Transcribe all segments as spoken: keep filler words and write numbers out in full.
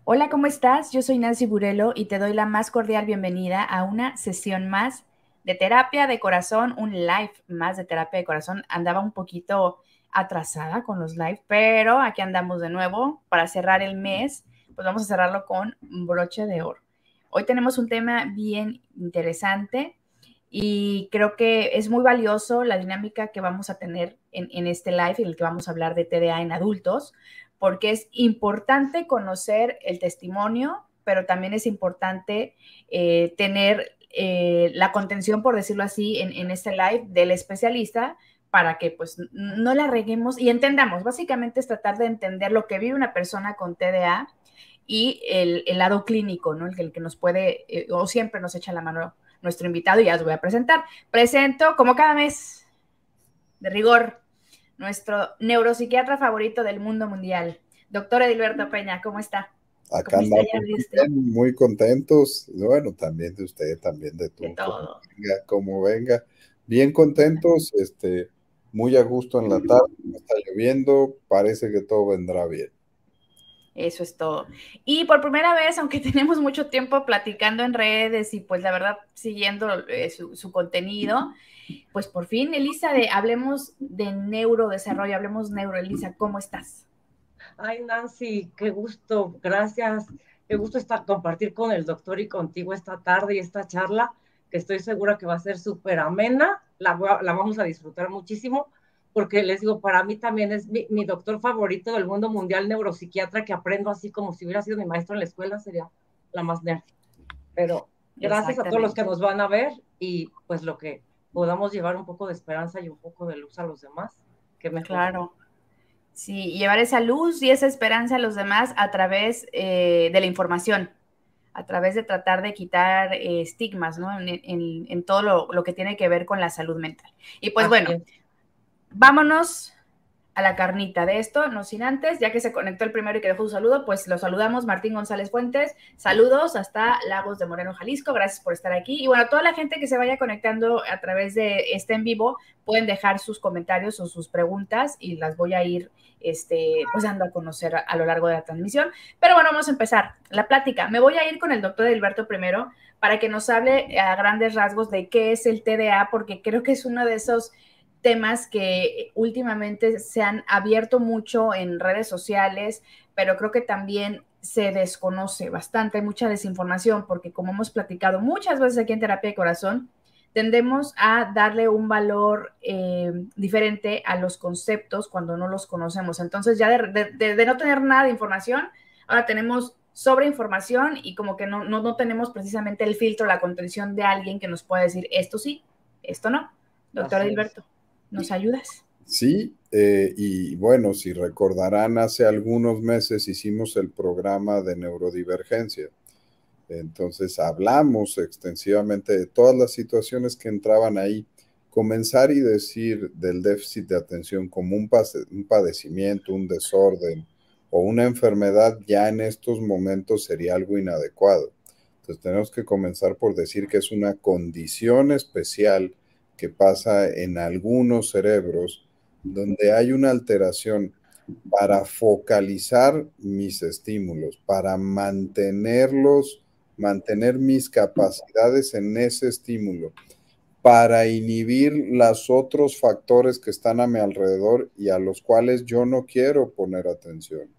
Hola, ¿cómo estás? Yo soy Nancy Burelo y te doy la más cordial bienvenida a una sesión más de terapia de corazón, un live más de terapia de corazón. Andaba un poquito atrasada con los live, pero aquí andamos de nuevo para cerrar el mes. Pues vamos a cerrarlo con broche de oro. Hoy tenemos un tema bien interesante y creo que es muy valioso la dinámica que vamos a tener en, en este live en el que vamos a hablar de T D A en adultos, porque es importante conocer el testimonio, pero también es importante eh, tener eh, la contención, por decirlo así, en, en este live del especialista para que pues no la reguemos y entendamos. Básicamente es tratar de entender lo que vive una persona con T D A y el, el lado clínico, ¿no? El, el que nos puede, eh, o siempre nos echa la mano nuestro invitado, y ya os voy a presentar. Presento, como cada mes, de rigor, nuestro neuropsiquiatra favorito del mundo mundial, doctor Edilberto Peña. ¿Cómo está? Acá ¿Cómo está andamos ya de muy usted? bien, muy contentos. Bueno, también de usted, también de De tú, como todo. venga, como venga. Bien contentos, este, muy a gusto en la tarde, no está lloviendo, parece que todo vendrá bien. Eso es todo. Y por primera vez, aunque tenemos mucho tiempo platicando en redes y pues la verdad siguiendo eh, su, su contenido, pues por fin, Elisa, de, hablemos de neurodesarrollo, hablemos neuro, Elisa, ¿cómo estás? Ay, Nancy, qué gusto, gracias. Qué gusto estar compartir con el doctor y contigo esta tarde y esta charla, que estoy segura que va a ser súper amena. La, la vamos a disfrutar muchísimo, porque les digo, para mí también es mi, mi doctor favorito del mundo mundial, neuropsiquiatra, que aprendo así como si hubiera sido mi maestro en la escuela, sería la más nerd. Pero gracias a todos los que Exactamente. nos van a ver y pues lo que podamos llevar un poco de esperanza y un poco de luz a los demás, qué mejor. Claro. Sí, llevar esa luz y esa esperanza a los demás a través eh, de la información, a través de tratar de quitar eh, estigmas, ¿no? En, en, en todo lo, lo, que tiene que ver con la salud mental. Y pues Así bueno, es. vámonos a la carnita de esto, no sin antes, ya que se conectó el primero y que dejó su saludo, pues lo saludamos, Martín González Fuentes. Saludos hasta Lagos de Moreno, Jalisco. Gracias por estar aquí. Y bueno, toda la gente que se vaya conectando a través de este en vivo, pueden dejar sus comentarios o sus preguntas y las voy a ir este, pues dando a conocer a, a lo largo de la transmisión. Pero bueno, vamos a empezar la plática. Me voy a ir con el doctor Edilberto primero para que nos hable a grandes rasgos de qué es el T D A, porque creo que es uno de esos temas que últimamente se han abierto mucho en redes sociales, pero creo que también se desconoce bastante, hay mucha desinformación, porque como hemos platicado muchas veces aquí en Terapia de Corazón, tendemos a darle un valor eh, diferente a los conceptos cuando no los conocemos. Entonces ya de, de, de no tener nada de información, ahora tenemos sobreinformación y como que no, no, no tenemos precisamente el filtro, la contención de alguien que nos pueda decir esto sí, esto no. Doctor Así es. Edilberto, ¿nos ayudas? Sí, eh, y bueno, si recordarán, hace algunos meses hicimos el programa de neurodivergencia. Entonces hablamos extensivamente de todas las situaciones que entraban ahí. Comenzar y decir del déficit de atención como un, un padecimiento, un desorden o una enfermedad ya en estos momentos sería algo inadecuado. Entonces tenemos que comenzar por decir que es una condición especial que pasa en algunos cerebros donde hay una alteración para focalizar mis estímulos, para mantenerlos, mantener mis capacidades en ese estímulo, para inhibir los otros factores que están a mi alrededor y a los cuales yo no quiero poner atención,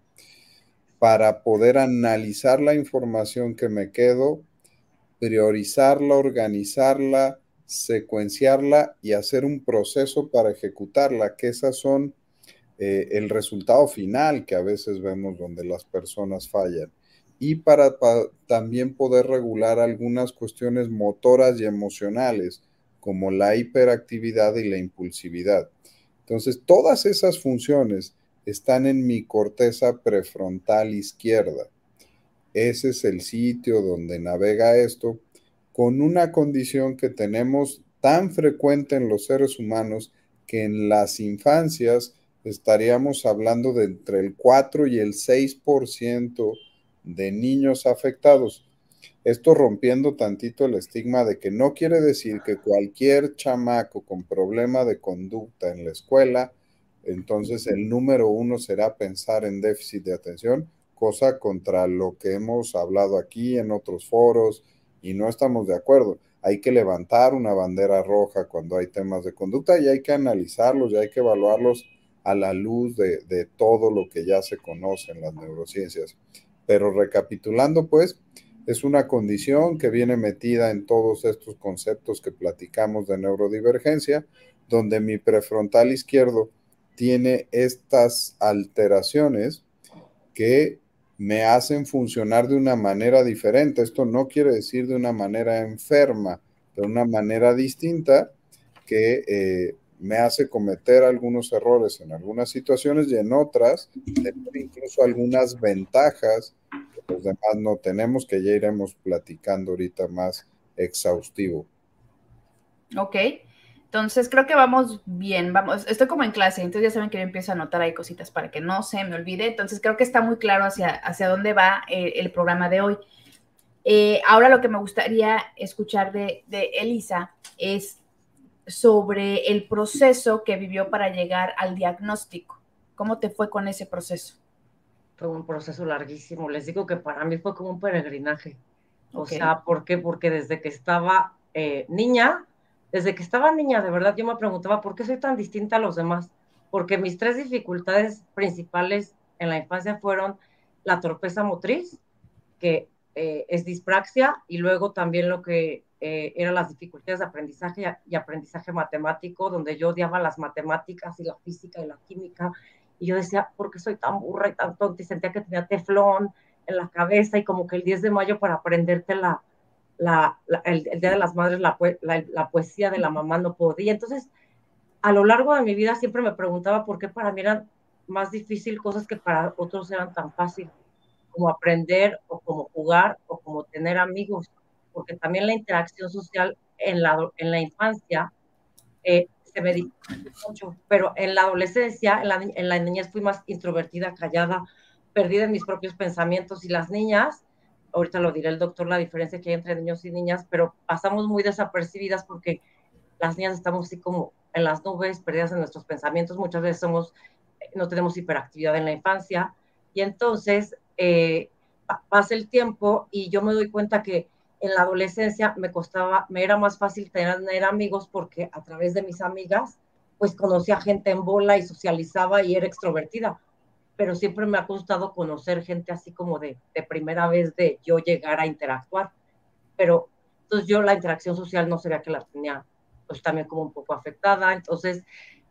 para poder analizar la información que me quedo, priorizarla, organizarla, secuenciarla y hacer un proceso para ejecutarla, que esas son eh, el resultado final que a veces vemos donde las personas fallan. Y para, para también poder regular algunas cuestiones motoras y emocionales, como la hiperactividad y la impulsividad. Entonces, todas esas funciones están en mi corteza prefrontal izquierda. Ese es el sitio donde navega esto, con una condición que tenemos tan frecuente en los seres humanos que en las infancias estaríamos hablando de entre el cuatro y el seis por ciento de niños afectados. Esto rompiendo tantito el estigma de que no quiere decir que cualquier chamaco con problema de conducta en la escuela, entonces el número uno será pensar en déficit de atención, cosa contra lo que hemos hablado aquí en otros foros y no estamos de acuerdo. Hay que levantar una bandera roja cuando hay temas de conducta y hay que analizarlos y hay que evaluarlos a la luz de, de todo lo que ya se conoce en las neurociencias. Pero recapitulando, pues, es una condición que viene metida en todos estos conceptos que platicamos de neurodivergencia, donde mi prefrontal izquierdo tiene estas alteraciones que me hacen funcionar de una manera diferente. Esto no quiere decir de una manera enferma, de una manera distinta que eh, me hace cometer algunos errores en algunas situaciones y en otras tener incluso algunas ventajas que los demás no tenemos, que ya iremos platicando ahorita más exhaustivo. Ok, entonces creo que vamos bien, vamos, estoy como en clase, entonces ya saben que yo empiezo a anotar ahí cositas para que no se me olvide, entonces creo que está muy claro hacia, hacia dónde va eh, el programa de hoy. Eh, ahora lo que me gustaría escuchar de, de Elisa es sobre el proceso que vivió para llegar al diagnóstico. ¿Cómo te fue con ese proceso? Fue un proceso larguísimo. Les digo que para mí fue como un peregrinaje. O Okay. sea, ¿por qué? Porque desde que estaba eh, niña, desde que estaba niña, de verdad, yo me preguntaba, ¿por qué soy tan distinta a los demás? Porque mis tres dificultades principales en la infancia fueron la torpeza motriz, que eh, es dispraxia, y luego también lo que eh, eran las dificultades de aprendizaje y aprendizaje matemático, donde yo odiaba las matemáticas y la física y la química, y yo decía, ¿por qué soy tan burra y tan tonta? Y sentía que tenía teflón en la cabeza, y como que el diez de mayo para aprenderte la, la, la el, el Día de las Madres, la, la, la poesía de la mamá no podía. Entonces, a lo largo de mi vida siempre me preguntaba por qué para mí eran más difícil cosas que para otros eran tan fáciles, como aprender o como jugar o como tener amigos, porque también la interacción social en la, en la infancia eh, se me dificultó mucho, pero en la adolescencia, en la, en la niñez fui más introvertida, callada, perdida en mis propios pensamientos, y las niñas, ahorita lo dirá el doctor, la diferencia que hay entre niños y niñas, pero pasamos muy desapercibidas porque las niñas estamos así como en las nubes, perdidas en nuestros pensamientos, muchas veces somos, no tenemos hiperactividad en la infancia, y entonces eh, pasa el tiempo y yo me doy cuenta que en la adolescencia me costaba, me era más fácil tener amigos porque a través de mis amigas, pues conocía gente en bola y socializaba y era extrovertida, pero siempre me ha costado conocer gente así como de, de primera vez de yo llegar a interactuar, pero entonces yo la interacción social no sabía que la tenía pues también como un poco afectada, entonces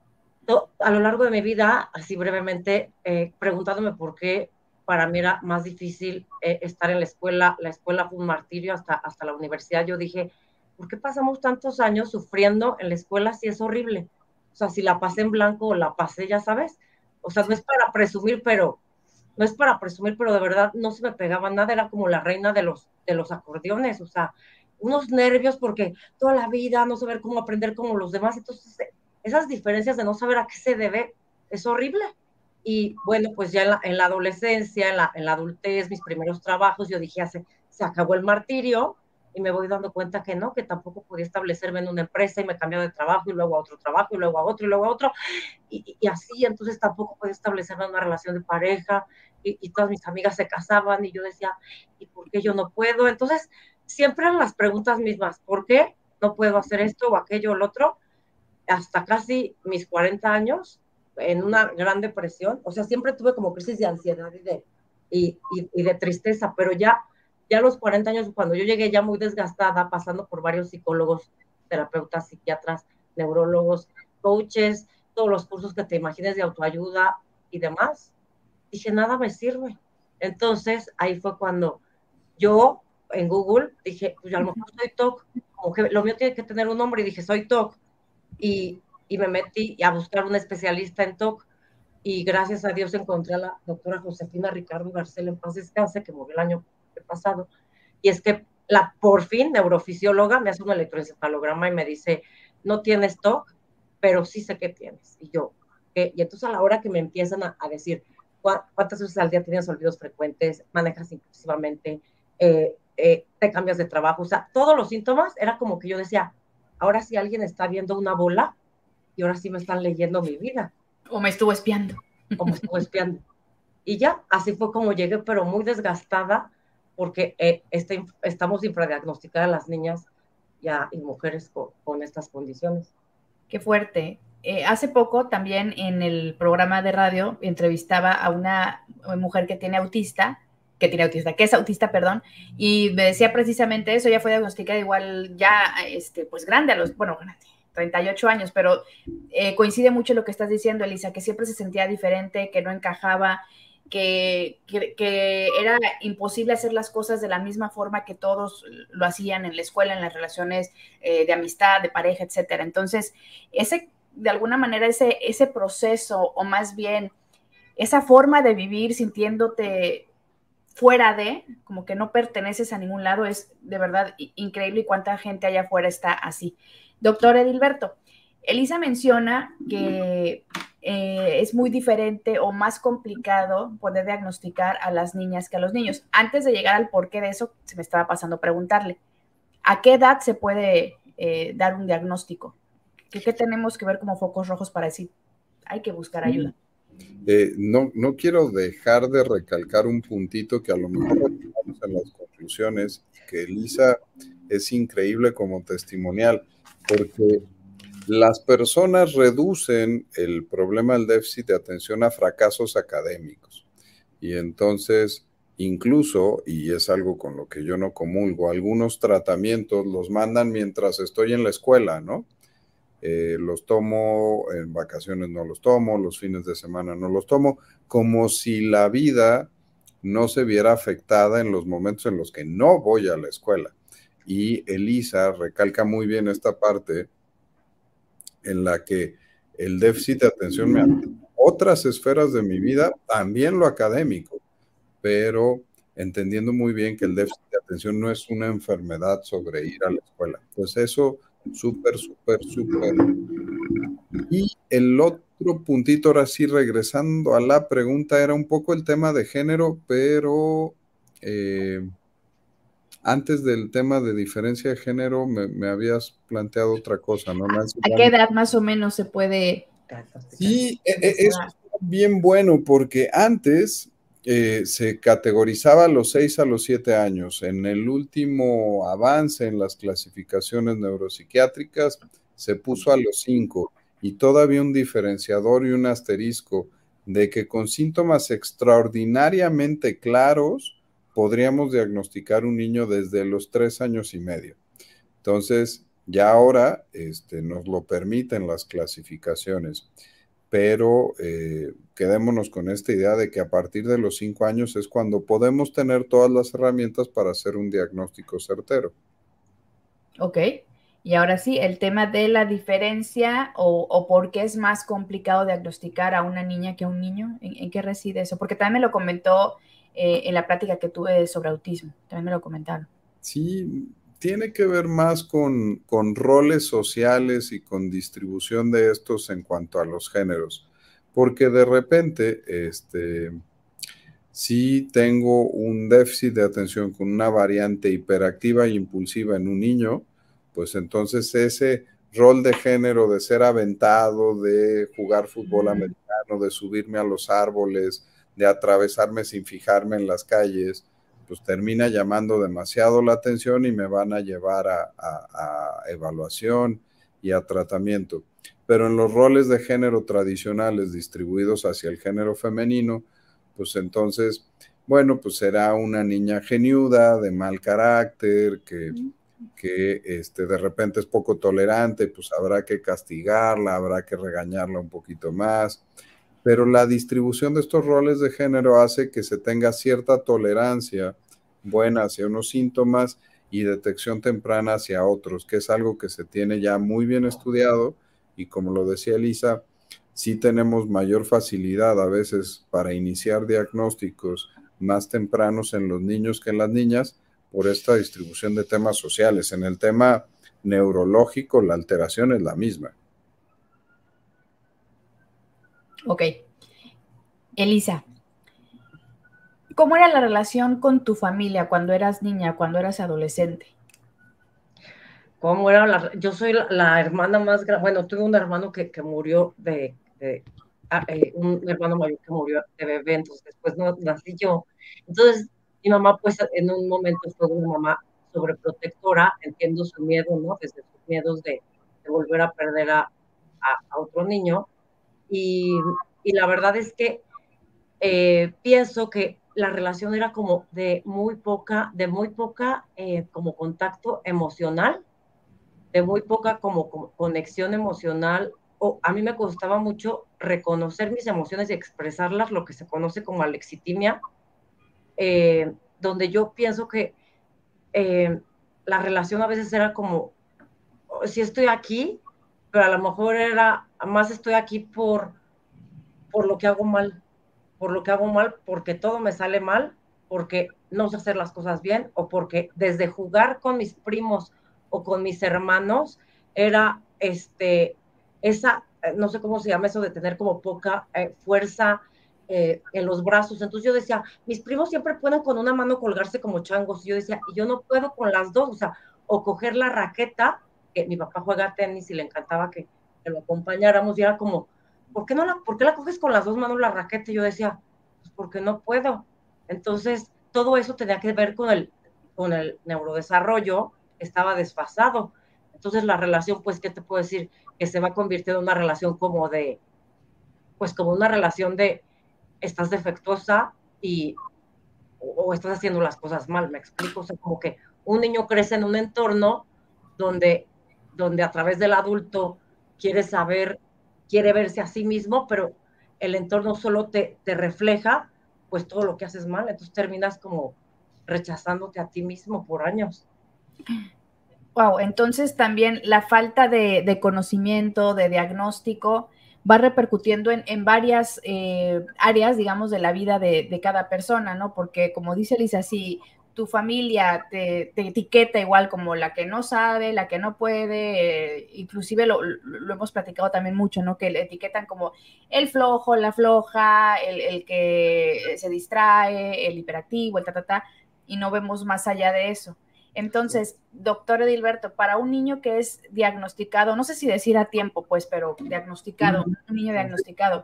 to, a lo largo de mi vida, así brevemente, eh, preguntándome por qué para mí era más difícil eh, estar en la escuela, la escuela fue un martirio hasta, hasta la universidad, yo dije, ¿por qué pasamos tantos años sufriendo en la escuela si es horrible? O sea, si la pasé en blanco o la pasé, ya sabes, o sea, no es para presumir, pero no es para presumir, pero de verdad no se me pegaba nada, era como la reina de los, de los acordeones, o sea, unos nervios porque toda la vida no saber cómo aprender como los demás, entonces esas diferencias de no saber a qué se debe es horrible. Y bueno, pues ya en la, en la adolescencia, en la, en la adultez, mis primeros trabajos, yo dije, se, se acabó el martirio, y me voy dando cuenta que no, que tampoco podía establecerme en una empresa y me cambiaba de trabajo y luego a otro trabajo y luego a otro y luego a otro, y, y así, entonces tampoco podía establecerme en una relación de pareja, y, y todas mis amigas se casaban y yo decía, ¿y por qué yo no puedo? Entonces, siempre eran las preguntas mismas, ¿por qué no puedo hacer esto o aquello o el otro? Hasta casi mis cuarenta años, en una gran depresión, o sea, siempre tuve como crisis de ansiedad y de, y, y, y de tristeza, pero ya, ya a los cuarenta años, cuando yo llegué ya muy desgastada, pasando por varios psicólogos, terapeutas, psiquiatras, neurólogos, coaches, todos los cursos que te imagines de autoayuda y demás, dije, nada me sirve. Entonces, ahí fue cuando yo en Google dije, pues a lo mejor soy T O C, como que lo mío tiene que tener un nombre, y dije, soy T O C. Y, y me metí a buscar un especialista en T O C, y gracias a Dios encontré a la doctora Josefina Ricardo García, en paz descanse, que murió el año pasado, y es que la por fin neurofisióloga me hace un electroencefalograma y me dice, no tienes T O C, pero sí sé que tienes, y yo, ¿qué? Y entonces a la hora que me empiezan a, a decir cuántas veces al día tienes olvidos frecuentes, manejas impulsivamente, eh, eh, te cambias de trabajo, o sea, todos los síntomas, era como que yo decía, ahora sí alguien está viendo una bola y ahora sí me están leyendo mi vida. O me estuvo espiando. O me estuvo espiando. y ya, así fue como llegué, pero muy desgastada, porque eh, este, estamos infradiagnosticadas las niñas ya, y mujeres con, con estas condiciones. Qué fuerte. Eh, hace poco también en el programa de radio entrevistaba a una mujer que tiene autista, que tiene autista, que es autista, perdón, y me decía precisamente eso. Ella fue diagnosticada igual ya, este, pues grande, a los, bueno, treinta y ocho años, pero eh, coincide mucho lo que estás diciendo, Elisa, que siempre se sentía diferente, que no encajaba, que, que, que era imposible hacer las cosas de la misma forma que todos lo hacían en la escuela, en las relaciones eh, de amistad, de pareja, etcétera. Entonces, ese, de alguna manera, ese, ese proceso, o más bien, esa forma de vivir sintiéndote fuera de, como que no perteneces a ningún lado, es de verdad increíble, y cuánta gente allá afuera está así. Doctor Edilberto, Elisa menciona que eh, es muy diferente o más complicado poder diagnosticar a las niñas que a los niños. Antes de llegar al porqué de eso, se me estaba pasando preguntarle, ¿a qué edad se puede eh, dar un diagnóstico? ¿Qué, ¿Qué tenemos que ver como focos rojos para decir, hay que buscar ayuda? Eh, no, no quiero dejar de recalcar un puntito que a lo mejor estamos en las conclusiones, que Elisa es increíble como testimonial, porque las personas reducen el problema del déficit de atención a fracasos académicos. Y entonces, incluso, y es algo con lo que yo no comulgo, algunos tratamientos los mandan mientras estoy en la escuela, ¿no? Eh, los tomo, en vacaciones no los tomo, los fines de semana no los tomo, como si la vida no se viera afectada en los momentos en los que no voy a la escuela. Y Elisa recalca muy bien esta parte en la que el déficit de atención me afecta otras esferas de mi vida, también lo académico, pero entendiendo muy bien que el déficit de atención no es una enfermedad sobre ir a la escuela. Pues eso, súper, súper, súper. Y el otro puntito, ahora sí, regresando a la pregunta, era un poco el tema de género, pero eh, antes del tema de diferencia de género me, me habías planteado otra cosa, ¿no, Nancy? ¿A qué edad más o menos se puede? Sí, eso es bien bueno, porque antes eh, se categorizaba a los seis a los siete años. En el último avance en las clasificaciones neuropsiquiátricas se puso a los cinco, y todavía un diferenciador y un asterisco de que con síntomas extraordinariamente claros podríamos diagnosticar un niño desde los tres años y medio. Entonces, ya ahora este, nos lo permiten las clasificaciones, pero eh, quedémonos con esta idea de que a partir de los cinco años es cuando podemos tener todas las herramientas para hacer un diagnóstico certero. Ok, y ahora sí, el tema de la diferencia o, o por qué es más complicado diagnosticar a una niña que a un niño, ¿en, en qué reside eso? Porque también me lo comentó eh, en la plática que tuve sobre autismo, también me lo comentaron. Sí, tiene que ver más con, con roles sociales y con distribución de estos en cuanto a los géneros, porque de repente, este, si tengo un déficit de atención con una variante hiperactiva e impulsiva en un niño, pues entonces ese rol de género de ser aventado, de jugar fútbol americano, de subirme a los árboles, de atravesarme sin fijarme en las calles, pues termina llamando demasiado la atención y me van a llevar a, a, a evaluación y a tratamiento. Pero en los roles de género tradicionales distribuidos hacia el género femenino, pues entonces, bueno, pues será una niña geniuda, de mal carácter, que, que este, de repente es poco tolerante, pues habrá que castigarla, habrá que regañarla un poquito más. Pero la distribución de estos roles de género hace que se tenga cierta tolerancia buena hacia unos síntomas y detección temprana hacia otros, que es algo que se tiene ya muy bien estudiado, y como lo decía Elisa, sí tenemos mayor facilidad a veces para iniciar diagnósticos más tempranos en los niños que en las niñas por esta distribución de temas sociales. En el tema neurológico, la alteración es la misma. Ok. Elisa, ¿cómo era la relación con tu familia cuando eras niña, cuando eras adolescente? ¿Cómo era la, yo soy la, la hermana más grande, bueno, tuve un hermano que, que murió de, de, a, eh, un hermano mayor que murió de bebé, entonces después no nací yo. Entonces, mi mamá, pues, en un momento fue una mamá sobreprotectora, entiendo su miedo, ¿no? Desde sus miedos de, de volver a perder a, a, a otro niño. Y, y, la verdad es que eh, pienso que la relación era como de muy poca, de muy poca eh, como contacto emocional, de muy poca como, como conexión emocional. O a mí me costaba mucho reconocer mis emociones y expresarlas, lo que se conoce como alexitimia, eh, donde yo pienso que eh, la relación a veces era como, si estoy aquí, pero a lo mejor era, más estoy aquí por, por lo que hago mal, por lo que hago mal, porque todo me sale mal, porque no sé hacer las cosas bien, o porque desde jugar con mis primos o con mis hermanos era este, esa, no sé cómo se llama eso de tener como poca eh, fuerza eh, en los brazos. Entonces yo decía, mis primos siempre pueden con una mano colgarse como changos. Y yo decía, y yo no puedo con las dos, o sea, o coger la raqueta, que mi papá juega tenis y le encantaba que, que lo acompañáramos, y era como, ¿por qué no la, por qué la coges con las dos manos la raqueta? Y yo decía, pues porque no puedo. Entonces, todo eso tenía que ver con el, con el neurodesarrollo, estaba desfasado. Entonces, la relación, pues, ¿qué te puedo decir? Que se va convirtiendo en una relación como de, pues, como una relación de, estás defectuosa y, o, o estás haciendo las cosas mal, ¿me explico? O sea, como que un niño crece en un entorno donde, donde a través del adulto quiere saber, quiere verse a sí mismo, pero el entorno solo te, te refleja pues todo lo que haces mal, entonces terminas como rechazándote a ti mismo por años. Wow, entonces también la falta de, de conocimiento, de diagnóstico, va repercutiendo en, en varias eh, áreas, digamos, de la vida de, de cada persona, ¿no? Porque como dice Lisa, si tu familia te, te etiqueta igual como la que no sabe, la que no puede, eh, inclusive lo, lo hemos platicado también mucho, ¿no? Que le etiquetan como el flojo, la floja, el, el que se distrae, el hiperactivo, el ta, ta, ta, y no vemos más allá de eso. Entonces, doctor Edilberto, para un niño que es diagnosticado, no sé si decir a tiempo, pues, pero diagnosticado, un niño diagnosticado,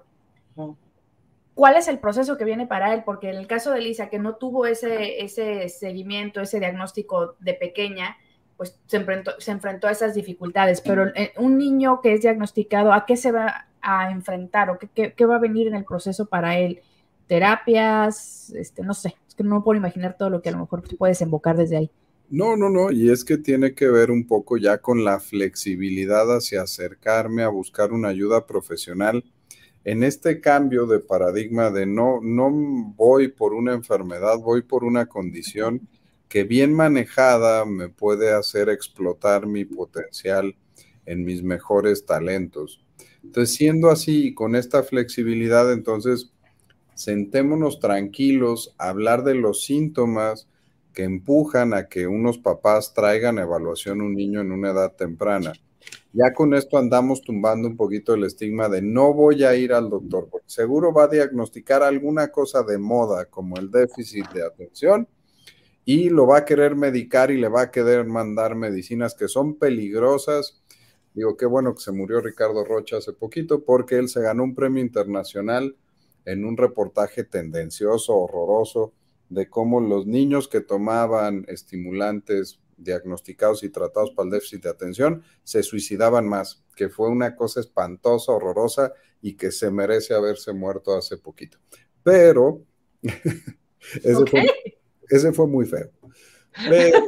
¿cuál es el proceso que viene para él? Porque en el caso de Lisa, que no tuvo ese, ese seguimiento, ese diagnóstico de pequeña, pues se enfrentó, se enfrentó a esas dificultades. Pero un niño que es diagnosticado, ¿a qué se va a enfrentar o qué, qué, qué va a venir en el proceso para él? ¿Terapias? Este, no sé, es que no puedo imaginar todo lo que a lo mejor puedes invocar desde ahí. No, no, no, y es que tiene que ver un poco ya con la flexibilidad hacia acercarme a buscar una ayuda profesional en este cambio de paradigma de no, no voy por una enfermedad, voy por una condición que bien manejada me puede hacer explotar mi potencial en mis mejores talentos. Entonces, siendo así, con esta flexibilidad, entonces, sentémonos tranquilos, a hablar de los síntomas que empujan a que unos papás traigan a evaluación a un niño en una edad temprana. Ya con esto andamos tumbando un poquito el estigma de no voy a ir al doctor, porque seguro va a diagnosticar alguna cosa de moda como el déficit de atención y lo va a querer medicar y le va a querer mandar medicinas que son peligrosas. Digo, qué bueno que se murió Ricardo Rocha hace poquito porque él se ganó un premio internacional en un reportaje tendencioso, horroroso, de cómo los niños que tomaban estimulantes diagnosticados y tratados para el déficit de atención se suicidaban más, que fue una cosa espantosa, horrorosa y que se merece haberse muerto hace poquito. Pero ese, okay. fue, ese fue muy feo. Pero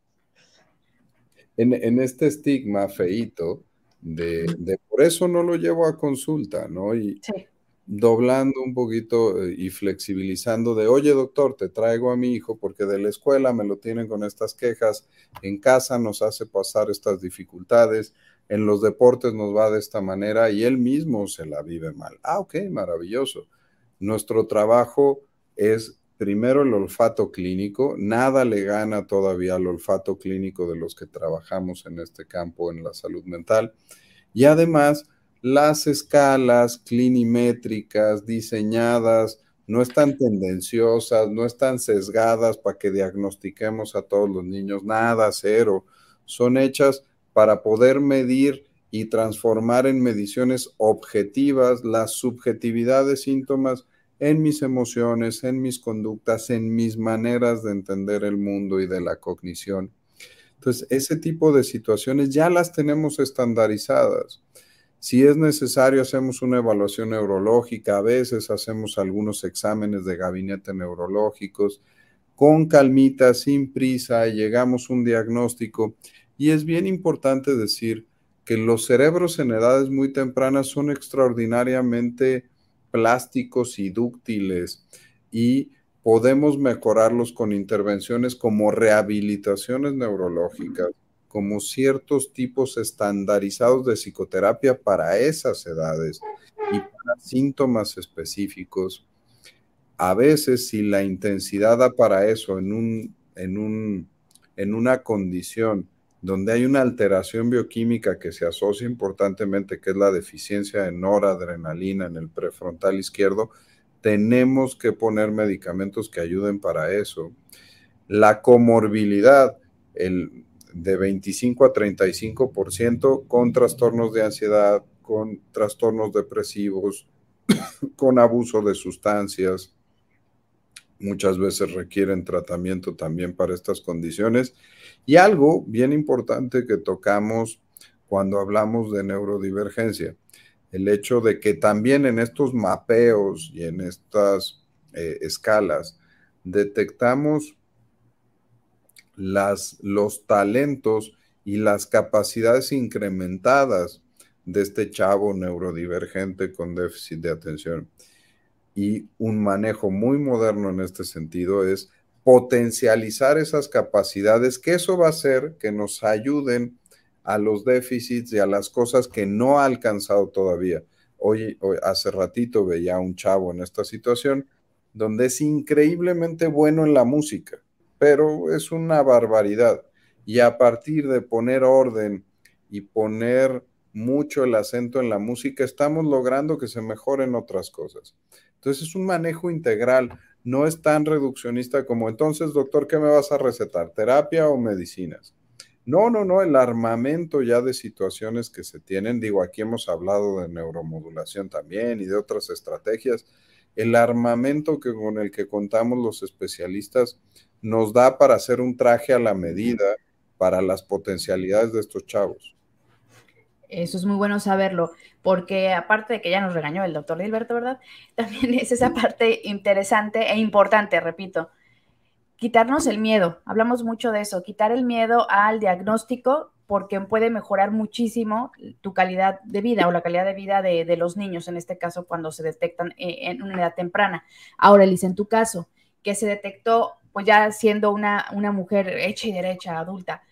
en, en este estigma feíto de, de por eso no lo llevo a consulta, ¿no? Y sí. Doblando un poquito y flexibilizando de, oye doctor, te traigo a mi hijo porque de la escuela me lo tienen con estas quejas, en casa nos hace pasar estas dificultades, en los deportes nos va de esta manera y él mismo se la vive mal. Ah, ok, maravilloso. Nuestro trabajo es primero el olfato clínico, nada le gana todavía al olfato clínico de los que trabajamos en este campo en la salud mental y además las escalas clinimétricas diseñadas no están tendenciosas, no están sesgadas para que diagnostiquemos a todos los niños, nada, cero. Son hechas para poder medir y transformar en mediciones objetivas la subjetividad de síntomas en mis emociones, en mis conductas, en mis maneras de entender el mundo y de la cognición. Entonces, ese tipo de situaciones ya las tenemos estandarizadas. Si es necesario, hacemos una evaluación neurológica, a veces hacemos algunos exámenes de gabinete neurológicos, con calmita, sin prisa, llegamos a un diagnóstico. Y es bien importante decir que los cerebros en edades muy tempranas son extraordinariamente plásticos y dúctiles y podemos mejorarlos con intervenciones como rehabilitaciones neurológicas, como ciertos tipos estandarizados de psicoterapia para esas edades y para síntomas específicos. A veces, si la intensidad da para eso en, un, en, un, en una condición donde hay una alteración bioquímica que se asocia importantemente, que es la deficiencia de noradrenalina en el prefrontal izquierdo, tenemos que poner medicamentos que ayuden para eso. La comorbilidad, el de veinticinco a treinta y cinco por ciento con trastornos de ansiedad, con trastornos depresivos, con abuso de sustancias. Muchas veces requieren tratamiento también para estas condiciones. Y algo bien importante que tocamos cuando hablamos de neurodivergencia, el hecho de que también en estos mapeos y en estas eh, escalas detectamos las, los talentos y las capacidades incrementadas de este chavo neurodivergente con déficit de atención. Y un manejo muy moderno en este sentido es potencializar esas capacidades, que eso va a hacer que nos ayuden a los déficits y a las cosas que no ha alcanzado todavía. Hoy, hoy hace ratito veía a un chavo en esta situación donde es increíblemente bueno en la música, pero es una barbaridad. Y a partir de poner orden y poner mucho el acento en la música, estamos logrando que se mejoren otras cosas. Entonces es un manejo integral, no es tan reduccionista como, entonces, doctor, ¿qué me vas a recetar? ¿Terapia o medicinas? No, no, no, el armamento ya de situaciones que se tienen, digo, aquí hemos hablado de neuromodulación también y de otras estrategias, el armamento que, con el que contamos los especialistas nos da para hacer un traje a la medida para las potencialidades de estos chavos. Eso es muy bueno saberlo, porque aparte de que ya nos regañó el doctor Gilberto, ¿verdad? También es esa parte interesante e importante, repito, quitarnos el miedo. Hablamos mucho de eso, quitar el miedo al diagnóstico, porque puede mejorar muchísimo tu calidad de vida o la calidad de vida de, de los niños, en este caso, cuando se detectan en una edad temprana. Ahora, Elisa, en tu caso, que se detectó pues ya siendo una, una mujer hecha y derecha, adulta,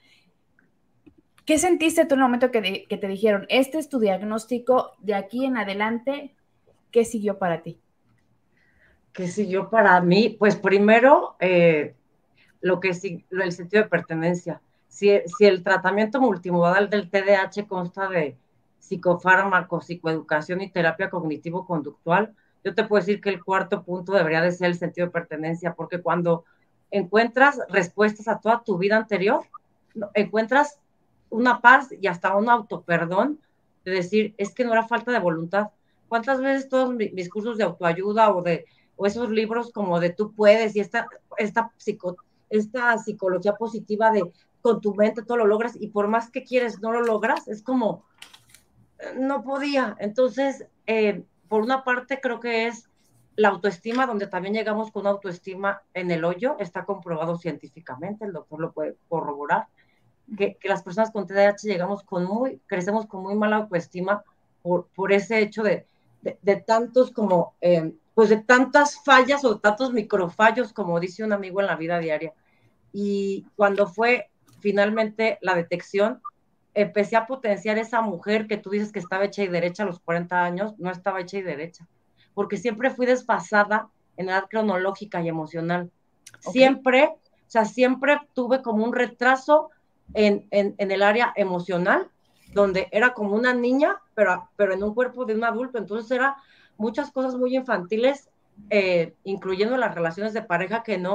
¿qué sentiste tú en el momento que, de, que te dijeron, este es tu diagnóstico, de aquí en adelante, qué siguió para ti? ¿Qué siguió para mí? Pues primero, eh, lo que sí, el sentido de pertenencia. Si, si el tratamiento multimodal del T D A H consta de psicofármacos, psicoeducación y terapia cognitivo-conductual, yo te puedo decir que el cuarto punto debería de ser el sentido de pertenencia, porque cuando encuentras respuestas a toda tu vida anterior, encuentras una paz y hasta un autoperdón de decir, es que no era falta de voluntad. ¿Cuántas veces todos mis cursos de autoayuda o, de, o esos libros como de tú puedes y esta, esta, psico, esta psicología positiva de con tu mente todo lo logras y por más que quieres no lo logras? Es como, no podía. Entonces, eh, por una parte creo que es la autoestima, donde también llegamos con autoestima en el hoyo, está comprobado científicamente, el doctor lo puede corroborar. Que, que las personas con T D A H llegamos con muy, crecemos con muy mala autoestima por, por ese hecho de, de, de tantos como, eh, pues de tantas fallas o tantos microfallos, como dice un amigo en la vida diaria. Y cuando fue finalmente la detección, empecé a potenciar esa mujer que tú dices que estaba hecha y derecha a los cuarenta años, no estaba hecha y derecha, porque siempre fui desfasada en edad cronológica y emocional. Okay. Siempre, o sea, siempre tuve como un retraso En, en, en el área emocional, donde era como una niña, pero, pero en un cuerpo de un adulto. Entonces era muchas cosas muy infantiles, eh, incluyendo las relaciones de pareja que no,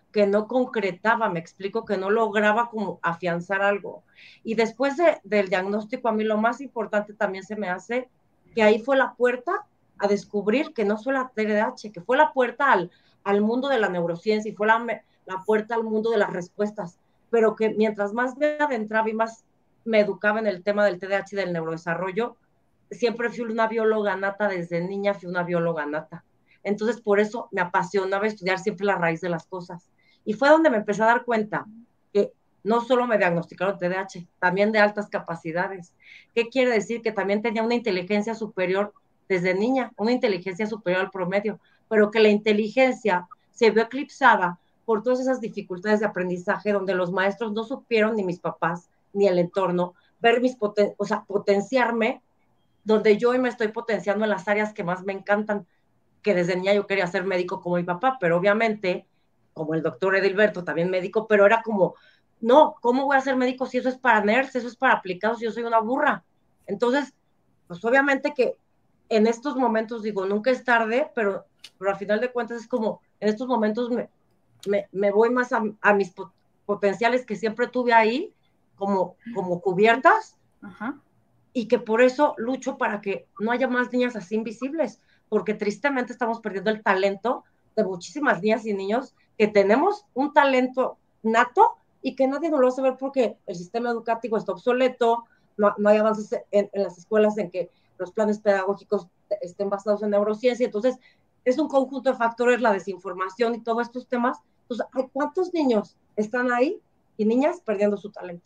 que no concretaba, me explico, que no lograba como afianzar algo. Y después de, del diagnóstico, a mí lo más importante también se me hace que ahí fue la puerta a descubrir que no solo la T D A H, que fue la puerta al, al mundo de la neurociencia y fue la, la puerta al mundo de las respuestas, pero que mientras más me adentraba y más me educaba en el tema del T D A H y del neurodesarrollo, siempre fui una bióloga nata, desde niña fui una bióloga nata. Entonces, por eso me apasionaba estudiar siempre la raíz de las cosas. Y fue donde me empecé a dar cuenta que no solo me diagnosticaron T D A H, también de altas capacidades. ¿Qué quiere decir? Que también tenía una inteligencia superior desde niña, una inteligencia superior al promedio, pero que la inteligencia se vio eclipsada por todas esas dificultades de aprendizaje donde los maestros no supieron, ni mis papás, ni el entorno, ver mis poten o sea, potenciarme, donde yo hoy me estoy potenciando en las áreas que más me encantan, que desde niña yo quería ser médico como mi papá, pero obviamente, como el doctor Edilberto, también médico, pero era como, no, ¿cómo voy a ser médico si eso es para nerds, eso es para aplicados, yo soy una burra? Entonces, pues obviamente que en estos momentos, digo, nunca es tarde, pero, pero al final de cuentas es como, en estos momentos me, me, me voy más a, a mis pot potenciales que siempre tuve ahí, como, como cubiertas, Ajá. y que por eso lucho para que no haya más niñas así invisibles, porque tristemente estamos perdiendo el talento de muchísimas niñas y niños que tenemos un talento nato y que nadie nos lo hace ver porque el sistema educativo está obsoleto, no, no hay avances en, en las escuelas en que los planes pedagógicos estén basados en neurociencia, entonces es un conjunto de factores, la desinformación y todos estos temas. Entonces, ¿cuántos niños están ahí y niñas perdiendo su talento?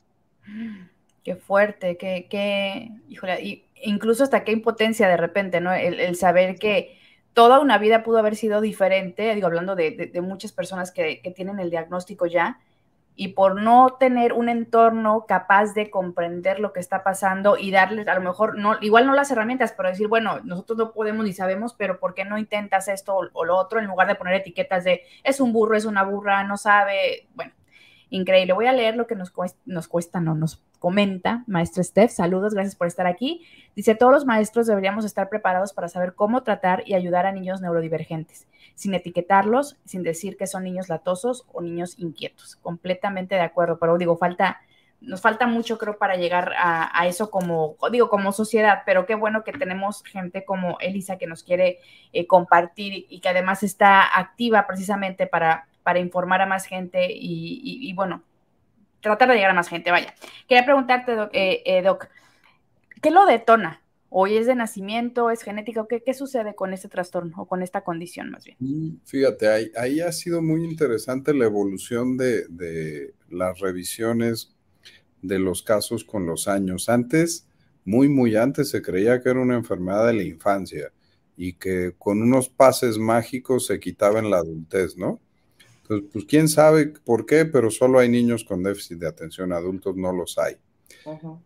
Qué fuerte, qué, qué, híjole, y incluso hasta qué impotencia de repente, ¿no? El, el saber que toda una vida pudo haber sido diferente, digo, hablando de, de, de muchas personas que, que tienen el diagnóstico ya, y por no tener un entorno capaz de comprender lo que está pasando y darles, a lo mejor, no, igual no las herramientas, pero decir, bueno, nosotros no podemos ni sabemos, pero ¿por qué no intentas esto o, o lo otro? En lugar de poner etiquetas de, es un burro, es una burra, no sabe, bueno. Increíble. Voy a leer lo que nos cuesta, nos cuesta, no, nos comenta maestra Steph. Saludos, gracias por estar aquí. Dice, todos los maestros deberíamos estar preparados para saber cómo tratar y ayudar a niños neurodivergentes, sin etiquetarlos, sin decir que son niños latosos o niños inquietos. Completamente de acuerdo, pero digo, falta, nos falta mucho, creo, para llegar a, a eso como, digo, como sociedad, pero qué bueno que tenemos gente como Elisa que nos quiere eh, compartir y que además está activa precisamente para para informar a más gente y, y, y, bueno, tratar de llegar a más gente, vaya. Quería preguntarte, Doc, eh, eh, Doc, ¿qué lo detona? ¿Hoy es de nacimiento, es genética? ¿Qué, qué sucede con este trastorno o con esta condición más bien? Fíjate, ahí, ahí ha sido muy interesante la evolución de, de las revisiones de los casos con los años. Antes, muy, muy antes, se creía que era una enfermedad de la infancia y que con unos pases mágicos se quitaba en la adultez, ¿no? Entonces, pues quién sabe por qué, pero solo hay niños con déficit de atención, adultos no los hay. Uh-huh.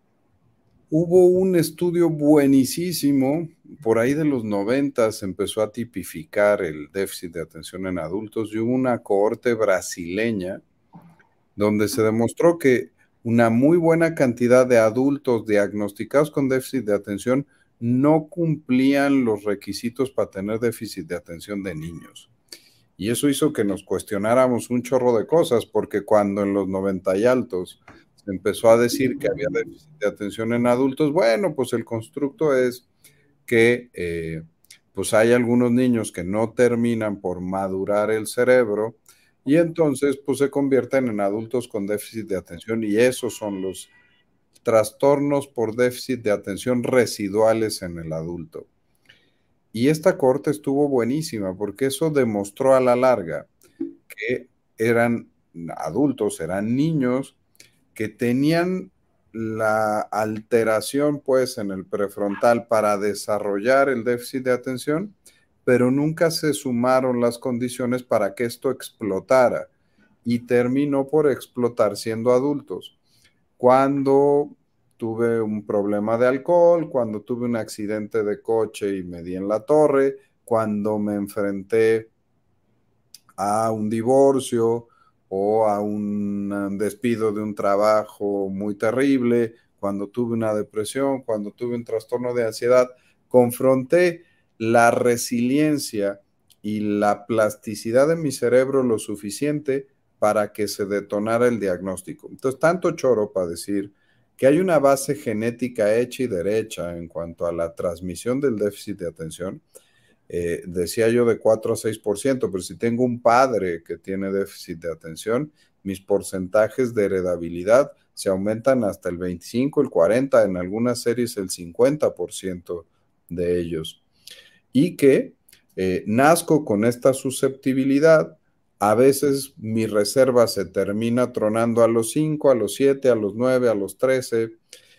Hubo un estudio buenísimo, por ahí de los noventa se empezó a tipificar el déficit de atención en adultos y hubo una cohorte brasileña donde se demostró que una muy buena cantidad de adultos diagnosticados con déficit de atención no cumplían los requisitos para tener déficit de atención de niños. Y eso hizo que nos cuestionáramos un chorro de cosas, porque cuando en los noventa y altos se empezó a decir que había déficit de atención en adultos, bueno, pues el constructo es que eh, pues hay algunos niños que no terminan por madurar el cerebro y entonces pues se convierten en adultos con déficit de atención y esos son los trastornos por déficit de atención residuales en el adulto. Y esta corte estuvo buenísima porque eso demostró a la larga que eran adultos, eran niños que tenían la alteración pues en el prefrontal para desarrollar el déficit de atención, pero nunca se sumaron las condiciones para que esto explotara y terminó por explotar siendo adultos. Cuando tuve un problema de alcohol, cuando tuve un accidente de coche y me di en la torre, cuando me enfrenté a un divorcio o a un despido de un trabajo muy terrible, cuando tuve una depresión, cuando tuve un trastorno de ansiedad, confronté la resiliencia y la plasticidad de mi cerebro lo suficiente para que se detonara el diagnóstico. Entonces, tanto choro para decir que hay una base genética hecha y derecha en cuanto a la transmisión del déficit de atención. Eh, decía yo de cuatro a seis por ciento, pero si tengo un padre que tiene déficit de atención, mis porcentajes de heredabilidad se aumentan hasta el veinticinco, el cuarenta, en algunas series el cincuenta por ciento de ellos. Y que eh, nazco con esta susceptibilidad. A veces mi reserva se termina tronando a los cinco, a los siete, a los nueve, a los trece.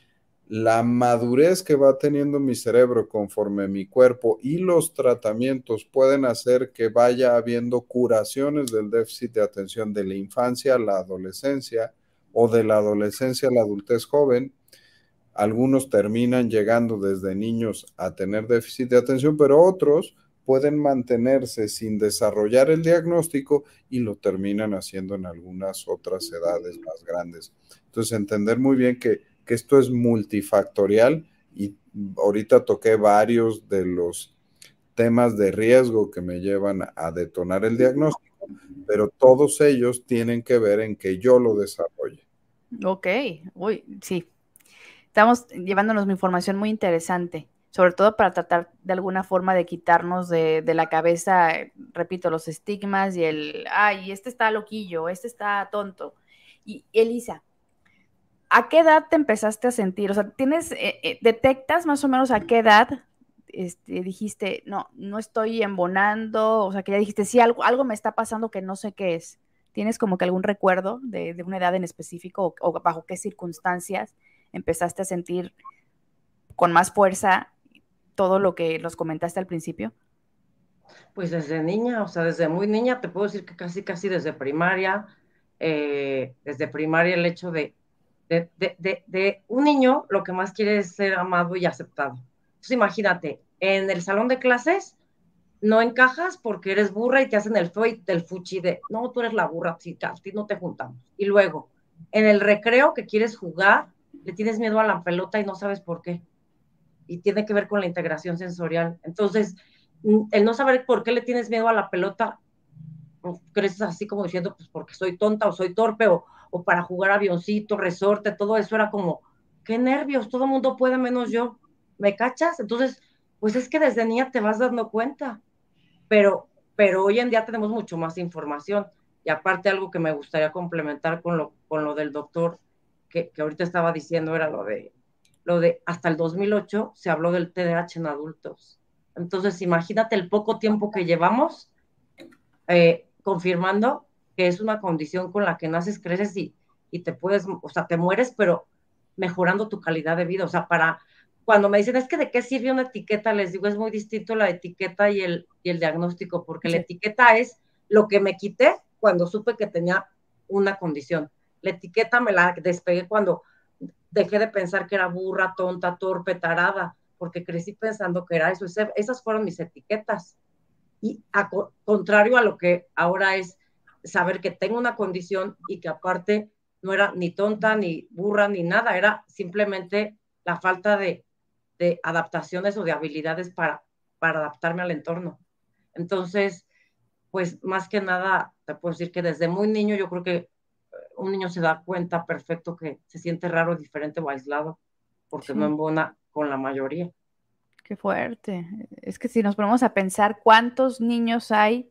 La madurez que va teniendo mi cerebro conforme mi cuerpo y los tratamientos pueden hacer que vaya habiendo curaciones del déficit de atención de la infancia a la adolescencia o de la adolescencia a la adultez joven. Algunos terminan llegando desde niños a tener déficit de atención, pero otros pueden mantenerse sin desarrollar el diagnóstico y lo terminan haciendo en algunas otras edades más grandes. Entonces, entender muy bien que, que esto es multifactorial y ahorita toqué varios de los temas de riesgo que me llevan a detonar el diagnóstico, pero todos ellos tienen que ver en que yo lo desarrolle. Ok, uy, sí. Estamos llevándonos información muy interesante, sobre todo para tratar de alguna forma de quitarnos de, de la cabeza, repito, los estigmas y el, ay, este está loquillo, este está tonto. Y Elisa, ¿a qué edad te empezaste a sentir? O sea, ¿tienes, eh, eh, detectas más o menos a qué edad este, dijiste, no, no estoy embonando? O sea, que ya dijiste, sí, algo, algo me está pasando que no sé qué es. ¿Tienes como que algún recuerdo de, de una edad en específico o, o bajo qué circunstancias empezaste a sentir con más fuerza todo lo que nos comentaste al principio? Pues desde niña, o sea, desde muy niña, te puedo decir que casi, casi desde primaria, eh, desde primaria el hecho de, de, de, de, de un niño lo que más quiere es ser amado y aceptado. Entonces imagínate, en el salón de clases no encajas porque eres burra y te hacen el feo y el fuchi de, no, tú eres la burra, sí, a ti no te juntamos. Y luego, en el recreo que quieres jugar, le tienes miedo a la pelota y no sabes por qué. Y tiene que ver con la integración sensorial. Entonces, el no saber por qué le tienes miedo a la pelota, pues, creces así como diciendo, pues porque soy tonta o soy torpe, o, o para jugar avioncito, resorte, todo eso era como, qué nervios, todo el mundo puede menos yo, ¿me cachas? Entonces, pues es que desde niña te vas dando cuenta, pero, pero hoy en día tenemos mucho más información, y aparte algo que me gustaría complementar con lo, con lo del doctor, que, que ahorita estaba diciendo, era lo de, lo de, hasta el dos mil ocho se habló del T D A H en adultos. Entonces, imagínate el poco tiempo que llevamos eh, confirmando que es una condición con la que naces, creces y, y te puedes, o sea, te mueres, pero mejorando tu calidad de vida. O sea, para, cuando me dicen, es que de qué sirve una etiqueta, les digo, es muy distinto la etiqueta y el, y el diagnóstico, porque sí. La etiqueta es lo que me quité cuando supe que tenía una condición. La etiqueta me la despegué cuando dejé de pensar que era burra, tonta, torpe, tarada, porque crecí pensando que era eso. Esas fueron mis etiquetas. Y a co contrario a lo que ahora es saber que tengo una condición y que aparte no era ni tonta, ni burra, ni nada, era simplemente la falta de, de adaptaciones o de habilidades para, para adaptarme al entorno. Entonces, pues más que nada, te puedo decir que desde muy niño yo creo que un niño se da cuenta perfecto que se siente raro, diferente o aislado, porque sí. No embona con la mayoría. Qué fuerte. Es que si nos ponemos a pensar cuántos niños hay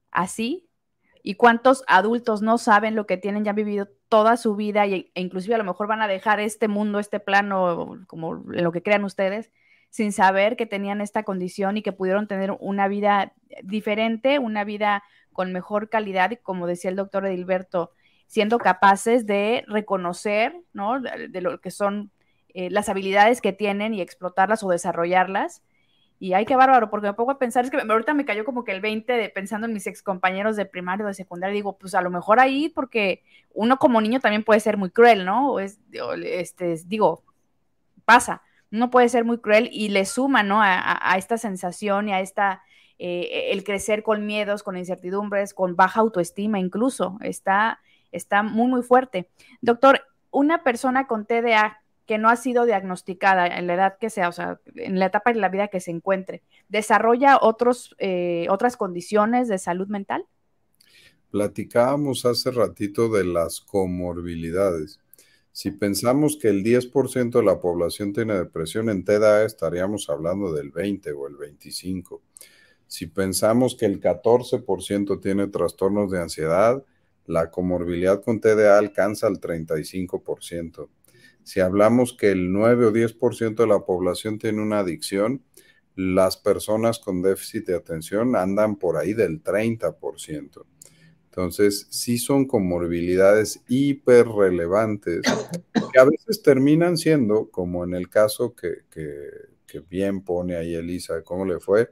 así y cuántos adultos no saben lo que tienen, ya han vivido toda su vida y, e inclusive a lo mejor van a dejar este mundo, este plano, como en lo que crean ustedes, sin saber que tenían esta condición y que pudieron tener una vida diferente, una vida con mejor calidad y, como decía el doctor Edilberto, siendo capaces de reconocer, ¿no?, de, de lo que son eh, las habilidades que tienen y explotarlas o desarrollarlas. Y ay, qué bárbaro, porque me pongo a pensar, es que ahorita me cayó como que el veinte de pensando en mis ex compañeros de primaria o de secundaria, digo, pues a lo mejor ahí, porque uno como niño también puede ser muy cruel, ¿no? O es, este, digo, pasa, uno puede ser muy cruel y le suma, ¿no?, a, a, a esta sensación y a esta, eh, el crecer con miedos, con incertidumbres, con baja autoestima incluso, está, está muy, muy fuerte. Doctor, una persona con T D A que no ha sido diagnosticada en la edad que sea, o sea, en la etapa de la vida que se encuentre, ¿desarrolla otros, eh, otras condiciones de salud mental? Platicábamos hace ratito de las comorbilidades. Si pensamos que el diez por ciento de la población tiene depresión, en T D A estaríamos hablando del veinte o el veinticinco. Si pensamos que el catorce por ciento tiene trastornos de ansiedad, la comorbilidad con T D A alcanza el treinta y cinco por ciento. Si hablamos que el nueve o diez por ciento de la población tiene una adicción, las personas con déficit de atención andan por ahí del treinta por ciento. Entonces, sí son comorbilidades hiper relevantes que a veces terminan siendo, como en el caso que, que, que bien pone ahí Elisa, de cómo le fue,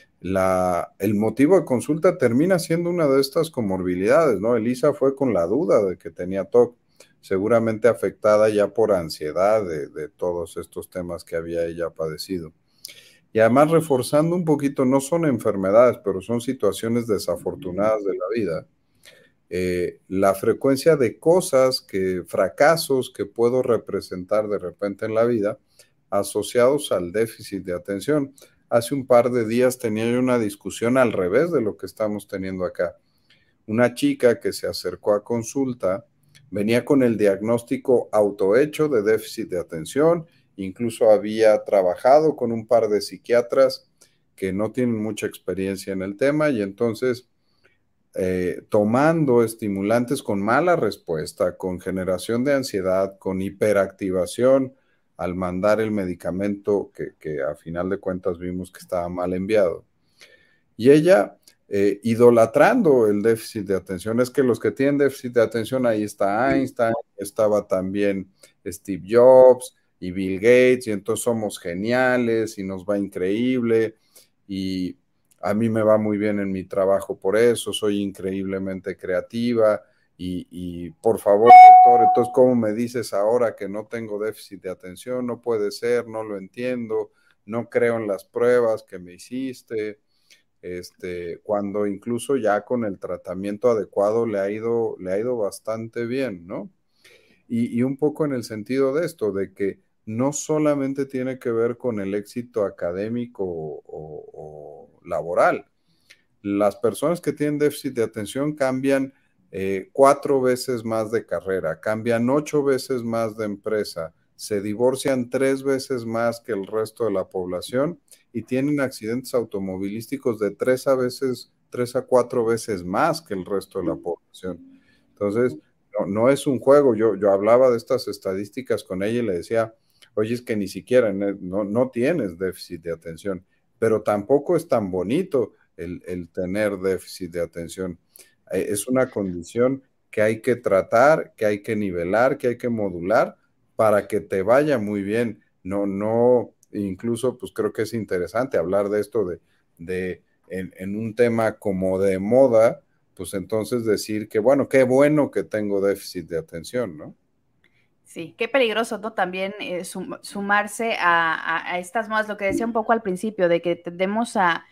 la, el motivo de consulta termina siendo una de estas comorbilidades, ¿no? Elisa fue con la duda de que tenía T O C, seguramente afectada ya por ansiedad de, de todos estos temas que había ella padecido. Y además reforzando un poquito, no son enfermedades, pero son situaciones desafortunadas de la vida. Eh, la frecuencia de cosas, que fracasos que puedo representar de repente en la vida asociados al déficit de atención. Hace un par de días tenía yo una discusión al revés de lo que estamos teniendo acá. Una chica que se acercó a consulta venía con el diagnóstico autohecho de déficit de atención, incluso había trabajado con un par de psiquiatras que no tienen mucha experiencia en el tema y entonces Eh, tomando estimulantes con mala respuesta, con generación de ansiedad, con hiperactivación, al mandar el medicamento que, que a final de cuentas vimos que estaba mal enviado. Y ella eh, idolatrando el déficit de atención. Es que los que tienen déficit de atención, ahí está Einstein, estaba también Steve Jobs y Bill Gates, y entonces somos geniales y nos va increíble y a mí me va muy bien en mi trabajo por eso, soy increíblemente creativa y, y por favor, doctor, entonces, ¿cómo me dices ahora que no tengo déficit de atención? No puede ser, no lo entiendo, no creo en las pruebas que me hiciste, este, cuando incluso ya con el tratamiento adecuado le ha ido, le ha ido bastante bien, ¿no? Y, y un poco en el sentido de esto, de que no solamente tiene que ver con el éxito académico o, o, o laboral. Las personas que tienen déficit de atención cambian eh, cuatro veces más de carrera, cambian ocho veces más de empresa, se divorcian tres veces más que el resto de la población y tienen accidentes automovilísticos de tres a veces, tres a cuatro veces más que el resto de la población. Entonces, no, no es un juego. Yo, yo hablaba de estas estadísticas con ella y le decía, oye, es que ni siquiera no, no tienes déficit de atención, pero tampoco es tan bonito el, el tener déficit de atención. Eh, es una condición que hay que tratar, que hay que nivelar, que hay que modular para que te vaya muy bien. No, no, incluso pues creo que es interesante hablar de esto de, de en, en un tema como de moda, pues entonces decir que, bueno, qué bueno que tengo déficit de atención, ¿no? Sí, qué peligroso, ¿no? También eh, sum, sumarse a, a, a estas modas, lo que decía un poco al principio, de que tendemos a,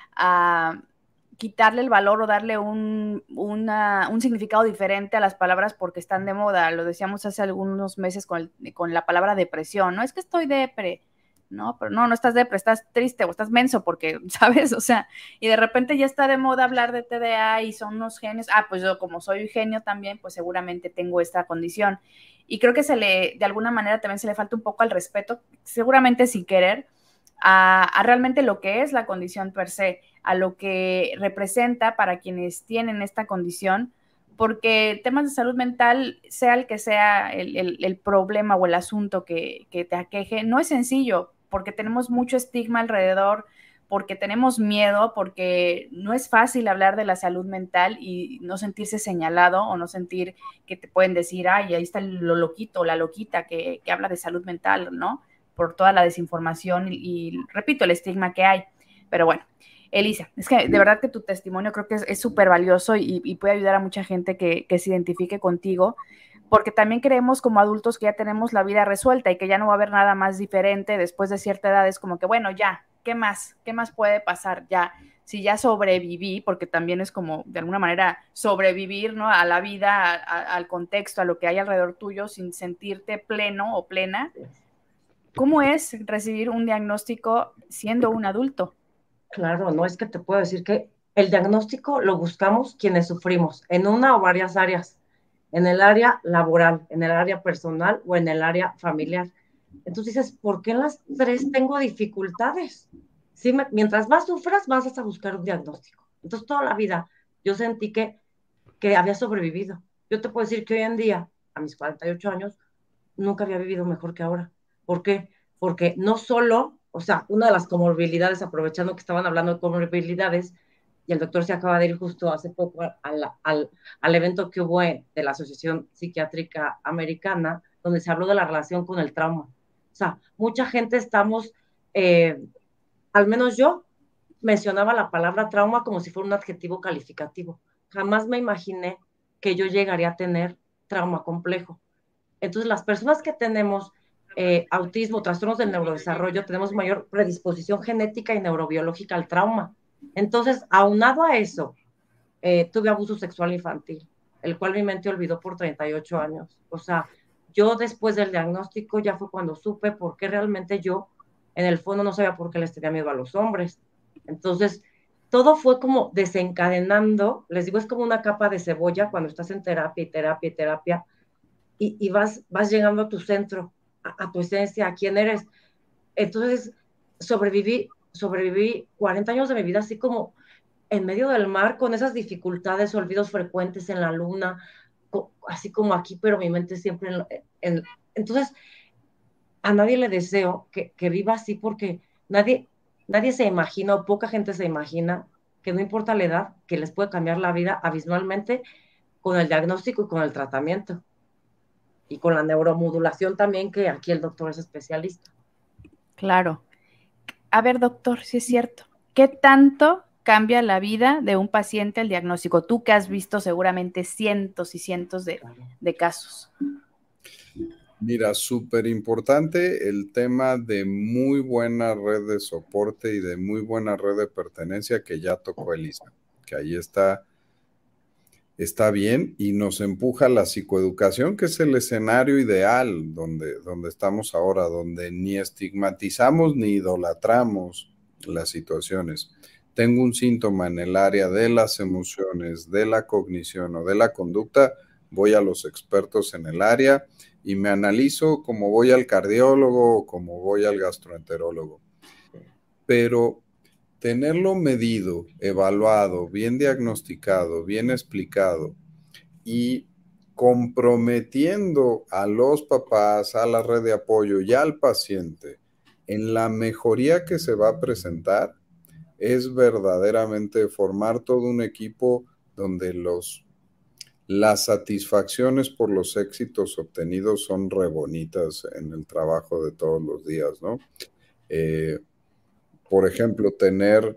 a quitarle el valor o darle un, una, un significado diferente a las palabras porque están de moda. Lo decíamos hace algunos meses con, el, con la palabra depresión, ¿no? Es que estoy depre. No, pero no, no estás depre, estás triste o estás menso porque, ¿sabes? O sea, y de repente ya está de moda hablar de T D A y son unos genios. Ah, pues yo como soy genio también, pues seguramente tengo esta condición. Y creo que se le, de alguna manera también se le falta un poco al respeto, seguramente sin querer, a, a realmente lo que es la condición per se, a lo que representa para quienes tienen esta condición, porque temas de salud mental, sea el que sea el, el, el problema o el asunto que, que te aqueje, no es sencillo, porque tenemos mucho estigma alrededor, porque tenemos miedo, porque no es fácil hablar de la salud mental y no sentirse señalado o no sentir que te pueden decir, ay, ahí está lo loquito, la loquita que, que habla de salud mental, ¿no? Por toda la desinformación y, y, repito, el estigma que hay. Pero bueno, Elisa, es que de verdad que tu testimonio creo que es súper valioso y, y puede ayudar a mucha gente que, que se identifique contigo, porque también creemos como adultos que ya tenemos la vida resuelta y que ya no va a haber nada más diferente después de cierta edad. Es como que, bueno, ya, ¿qué más? ¿Qué más puede pasar? Ya, si ya sobreviví, porque también es como, de alguna manera, sobrevivir, ¿no? A la vida, a, a, al contexto, a lo que hay alrededor tuyo, sin sentirte pleno o plena. ¿Cómo es recibir un diagnóstico siendo un adulto? Claro, no es que te puedo decir que el diagnóstico lo buscamos quienes sufrimos en una o varias áreas, en el área laboral, en el área personal o en el área familiar. Entonces dices, ¿por qué en las tres tengo dificultades? Sí, me, mientras más sufras, vas a buscar un diagnóstico. Entonces toda la vida yo sentí que, que había sobrevivido. Yo te puedo decir que hoy en día, a mis cuarenta y ocho años, nunca había vivido mejor que ahora. ¿Por qué? Porque no solo, o sea, una de las comorbilidades, aprovechando que estaban hablando de comorbilidades, y el doctor se acaba de ir justo hace poco al, al, al evento que hubo de la Asociación Psiquiátrica Americana, donde se habló de la relación con el trauma. O sea, mucha gente estamos, eh, al menos yo, mencionaba la palabra trauma como si fuera un adjetivo calificativo. Jamás me imaginé que yo llegaría a tener trauma complejo. Entonces, las personas que tenemos eh, autismo, trastornos del neurodesarrollo, tenemos mayor predisposición genética y neurobiológica al trauma. Entonces, aunado a eso, eh, tuve abuso sexual infantil, el cual mi mente olvidó por treinta y ocho años. O sea, yo después del diagnóstico ya fue cuando supe por qué realmente yo, en el fondo, no sabía por qué les tenía miedo a los hombres. Entonces, todo fue como desencadenando, les digo, es como una capa de cebolla cuando estás en terapia y terapia y terapia, y, y vas, vas llegando a tu centro, a, a tu esencia, a quién eres. Entonces, sobreviví, sobreviví cuarenta años de mi vida así como en medio del mar, con esas dificultades, olvidos frecuentes en la luna, así como aquí, pero mi mente siempre en... en entonces, a nadie le deseo que, que viva así porque nadie, nadie se imagina, o poca gente se imagina, que no importa la edad, que les puede cambiar la vida abismalmente con el diagnóstico y con el tratamiento. Y con la neuromodulación también, que aquí el doctor es especialista. Claro. A ver, doctor, si es cierto, ¿qué tanto cambia la vida de un paciente el diagnóstico? Tú que has visto seguramente cientos y cientos de, de casos. Mira, súper importante el tema de muy buena red de soporte y de muy buena red de pertenencia que ya tocó Elisa, que ahí está, está bien y nos empuja la psicoeducación, que es el escenario ideal donde, donde estamos ahora, donde ni estigmatizamos ni idolatramos las situaciones. Tengo un síntoma en el área de las emociones, de la cognición o de la conducta, voy a los expertos en el área y me analizo como voy al cardiólogo o como voy al gastroenterólogo. Pero tenerlo medido, evaluado, bien diagnosticado, bien explicado y comprometiendo a los papás, a la red de apoyo y al paciente en la mejoría que se va a presentar, es verdaderamente formar todo un equipo donde los las satisfacciones por los éxitos obtenidos son re bonitas en el trabajo de todos los días, ¿no? Eh, por ejemplo, tener,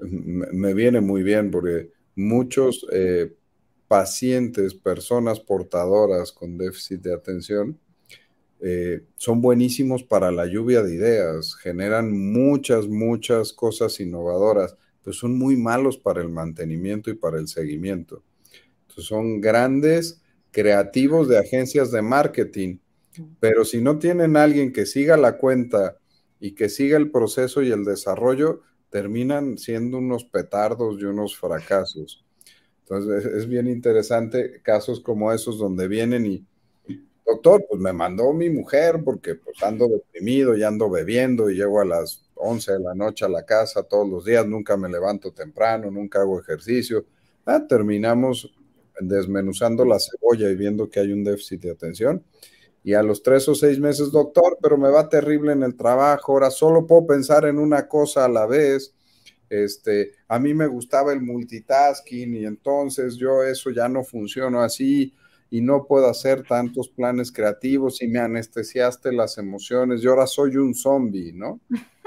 me viene muy bien porque muchos eh, pacientes, personas portadoras con déficit de atención, eh, son buenísimos para la lluvia de ideas, generan muchas, muchas cosas innovadoras, pero son muy malos para el mantenimiento y para el seguimiento. Son grandes creativos de agencias de marketing, pero si no tienen alguien que siga la cuenta y que siga el proceso y el desarrollo, terminan siendo unos petardos y unos fracasos. Entonces es bien interesante casos como esos donde vienen y, doctor, pues me mandó mi mujer porque pues ando deprimido y ando bebiendo y llego a las once de la noche a la casa todos los días, nunca me levanto temprano, nunca hago ejercicio. Ah, terminamos desmenuzando la cebolla y viendo que hay un déficit de atención. Y a los tres o seis meses, doctor, pero me va terrible en el trabajo, ahora solo puedo pensar en una cosa a la vez. Este, a mí me gustaba el multitasking y entonces yo eso ya no funciona así y no puedo hacer tantos planes creativos y me anestesiaste las emociones y ahora soy un zombie, ¿no?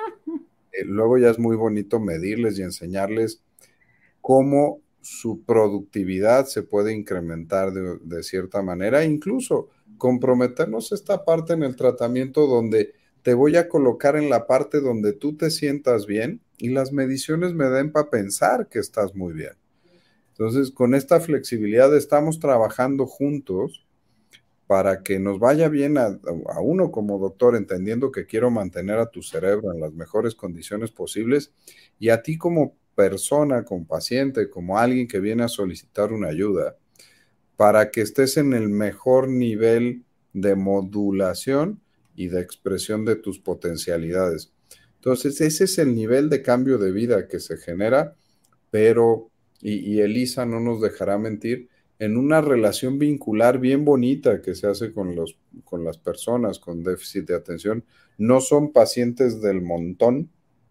Eh, luego ya es muy bonito medirles y enseñarles cómo su productividad se puede incrementar de, de cierta manera, incluso comprometernos esta parte en el tratamiento donde te voy a colocar en la parte donde tú te sientas bien y las mediciones me den para pensar que estás muy bien. Entonces, con esta flexibilidad estamos trabajando juntos para que nos vaya bien a, a uno como doctor, entendiendo que quiero mantener a tu cerebro en las mejores condiciones posibles, y a ti como persona, como paciente, como alguien que viene a solicitar una ayuda, para que estés en el mejor nivel de modulación y de expresión de tus potencialidades. Entonces, ese es el nivel de cambio de vida que se genera, pero, y, y Elisa no nos dejará mentir, en una relación vincular bien bonita que se hace con, los, con las personas con déficit de atención. No son pacientes del montón,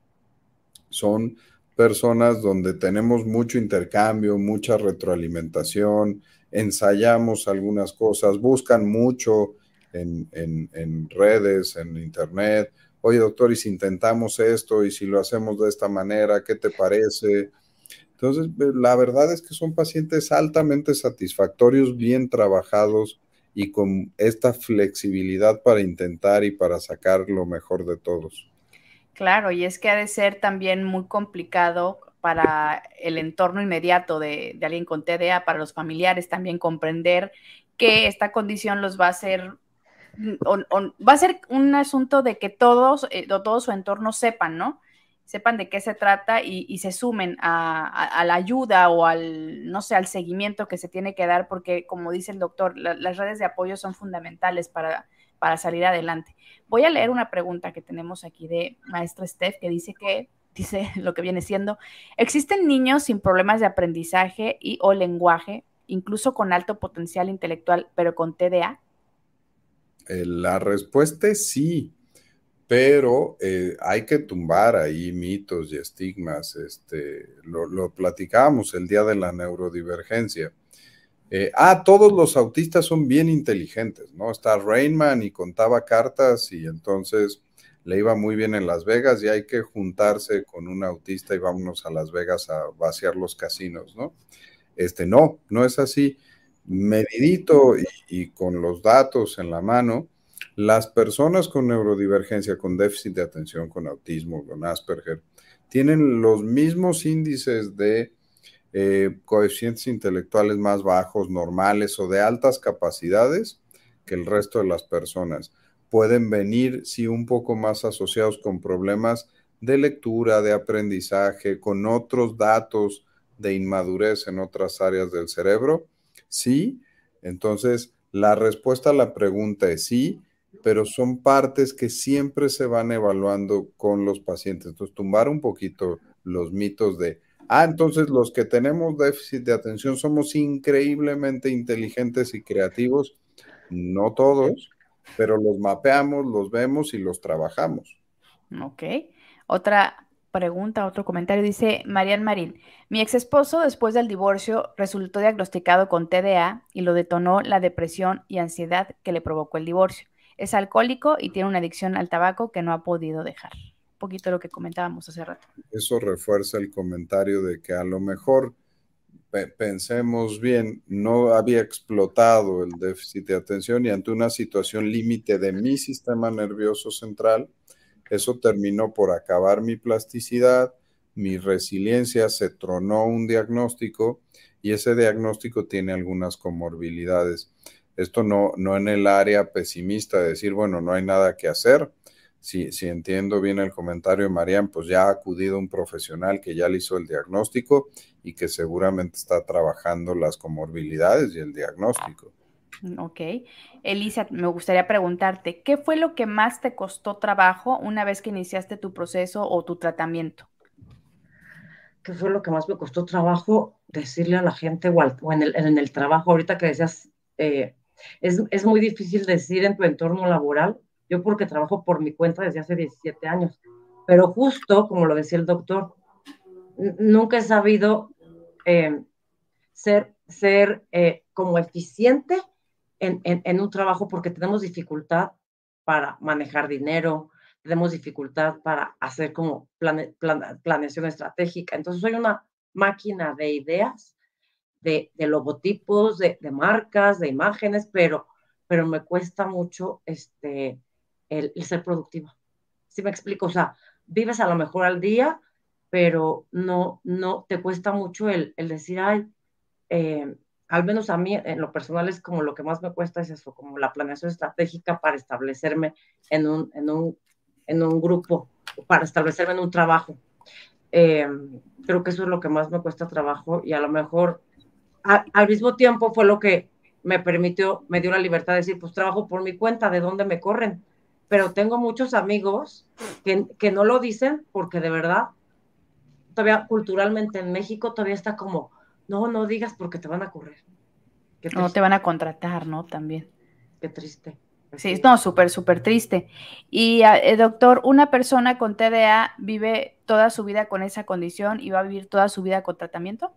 son personas donde tenemos mucho intercambio, mucha retroalimentación, ensayamos algunas cosas, buscan mucho en, en, en redes, en internet. Oye, doctor, y si intentamos esto, y si lo hacemos de esta manera, ¿qué te parece? Entonces, la verdad es que son pacientes altamente satisfactorios, bien trabajados y con esta flexibilidad para intentar y para sacar lo mejor de todos. Claro, y es que ha de ser también muy complicado para el entorno inmediato de, de alguien con T D A, para los familiares también comprender que esta condición los va a hacer, o, o, va a ser un asunto de que todos, eh, todo su entorno sepan, ¿no? Sepan de qué se trata y, y se sumen a, a, a la ayuda o al, no sé, al seguimiento que se tiene que dar, porque como dice el doctor, la, las redes de apoyo son fundamentales para, para salir adelante. Voy a leer una pregunta que tenemos aquí de maestra Steph, que dice que, dice lo que viene siendo, ¿existen niños sin problemas de aprendizaje y o lenguaje, incluso con alto potencial intelectual, pero con T D A? Eh, la respuesta es sí, pero eh, hay que tumbar ahí mitos y estigmas. Este, lo, lo platicábamos el día de la neurodivergencia. Eh, ah, todos los autistas son bien inteligentes, ¿no? Está Rainman y contaba cartas y entonces le iba muy bien en Las Vegas y hay que juntarse con un autista y vámonos a Las Vegas a vaciar los casinos, ¿no? Este, no, no es así. Medidito y, y con los datos en la mano, las personas con neurodivergencia, con déficit de atención, con autismo, con Asperger, tienen los mismos índices de eh, coeficientes intelectuales más bajos, normales o de altas capacidades que el resto de las personas. Pueden venir, sí, un poco más asociados con problemas de lectura, de aprendizaje, con otros datos de inmadurez en otras áreas del cerebro. Sí, entonces la respuesta a la pregunta es sí, pero son partes que siempre se van evaluando con los pacientes. Entonces, tumbar un poquito los mitos de ah, entonces los que tenemos déficit de atención somos increíblemente inteligentes y creativos. No todos, pero los mapeamos, los vemos y los trabajamos. Ok. Otra pregunta, otro comentario, dice Marian Marín. Mi ex esposo, después del divorcio, resultó diagnosticado con T D A y lo detonó la depresión y ansiedad que le provocó el divorcio. Es alcohólico y tiene una adicción al tabaco que no ha podido dejar. Un poquito lo que comentábamos hace rato. Eso refuerza el comentario de que a lo mejor pe- pensemos bien, no había explotado el déficit de atención y ante una situación límite de mi sistema nervioso central, eso terminó por acabar mi plasticidad, mi resiliencia, se tronó un diagnóstico y ese diagnóstico tiene algunas comorbilidades. Esto no, no en el área pesimista de decir, bueno, no hay nada que hacer. Si, si entiendo bien el comentario de Marian, pues ya ha acudido un profesional que ya le hizo el diagnóstico y que seguramente está trabajando las comorbilidades y el diagnóstico. Ok. Elisa, me gustaría preguntarte, ¿qué fue lo que más te costó trabajo una vez que iniciaste tu proceso o tu tratamiento? ¿Qué fue lo que más me costó trabajo decirle a la gente o, al, o en, el, en el trabajo? Ahorita que decías, eh, es, es muy difícil decir en tu entorno laboral, yo porque trabajo por mi cuenta desde hace diecisiete años, pero justo como lo decía el doctor, nunca he sabido eh, ser, ser eh, como eficiente en, en, en un trabajo porque tenemos dificultad para manejar dinero, tenemos dificultad para hacer como plane, plan, planeación estratégica. Entonces soy una máquina de ideas, de, de logotipos, de, de marcas, de imágenes, pero, pero me cuesta mucho este, el, el ser productiva. ¿Sí me explico? O sea, vives a lo mejor al día, pero no, no te cuesta mucho el, el decir, ay, eh, al menos a mí en lo personal es como lo que más me cuesta es eso, como la planeación estratégica para establecerme en un, en un, en un grupo, para establecerme en un trabajo. Eh, creo que eso es lo que más me cuesta trabajo y a lo mejor a, al mismo tiempo fue lo que me permitió, me dio la libertad de decir, pues trabajo por mi cuenta, ¿de dónde me corren? Pero tengo muchos amigos que, que no lo dicen porque de verdad, todavía culturalmente en México todavía está como, no, no digas porque te van a correr. Qué No te triste, van a contratar, ¿no? También. qué triste. Pues Sí, sí. no, súper, súper triste. Y, ah, eh, doctor, una persona con T D A vive toda su vida con esa condición y va a vivir toda su vida con tratamiento.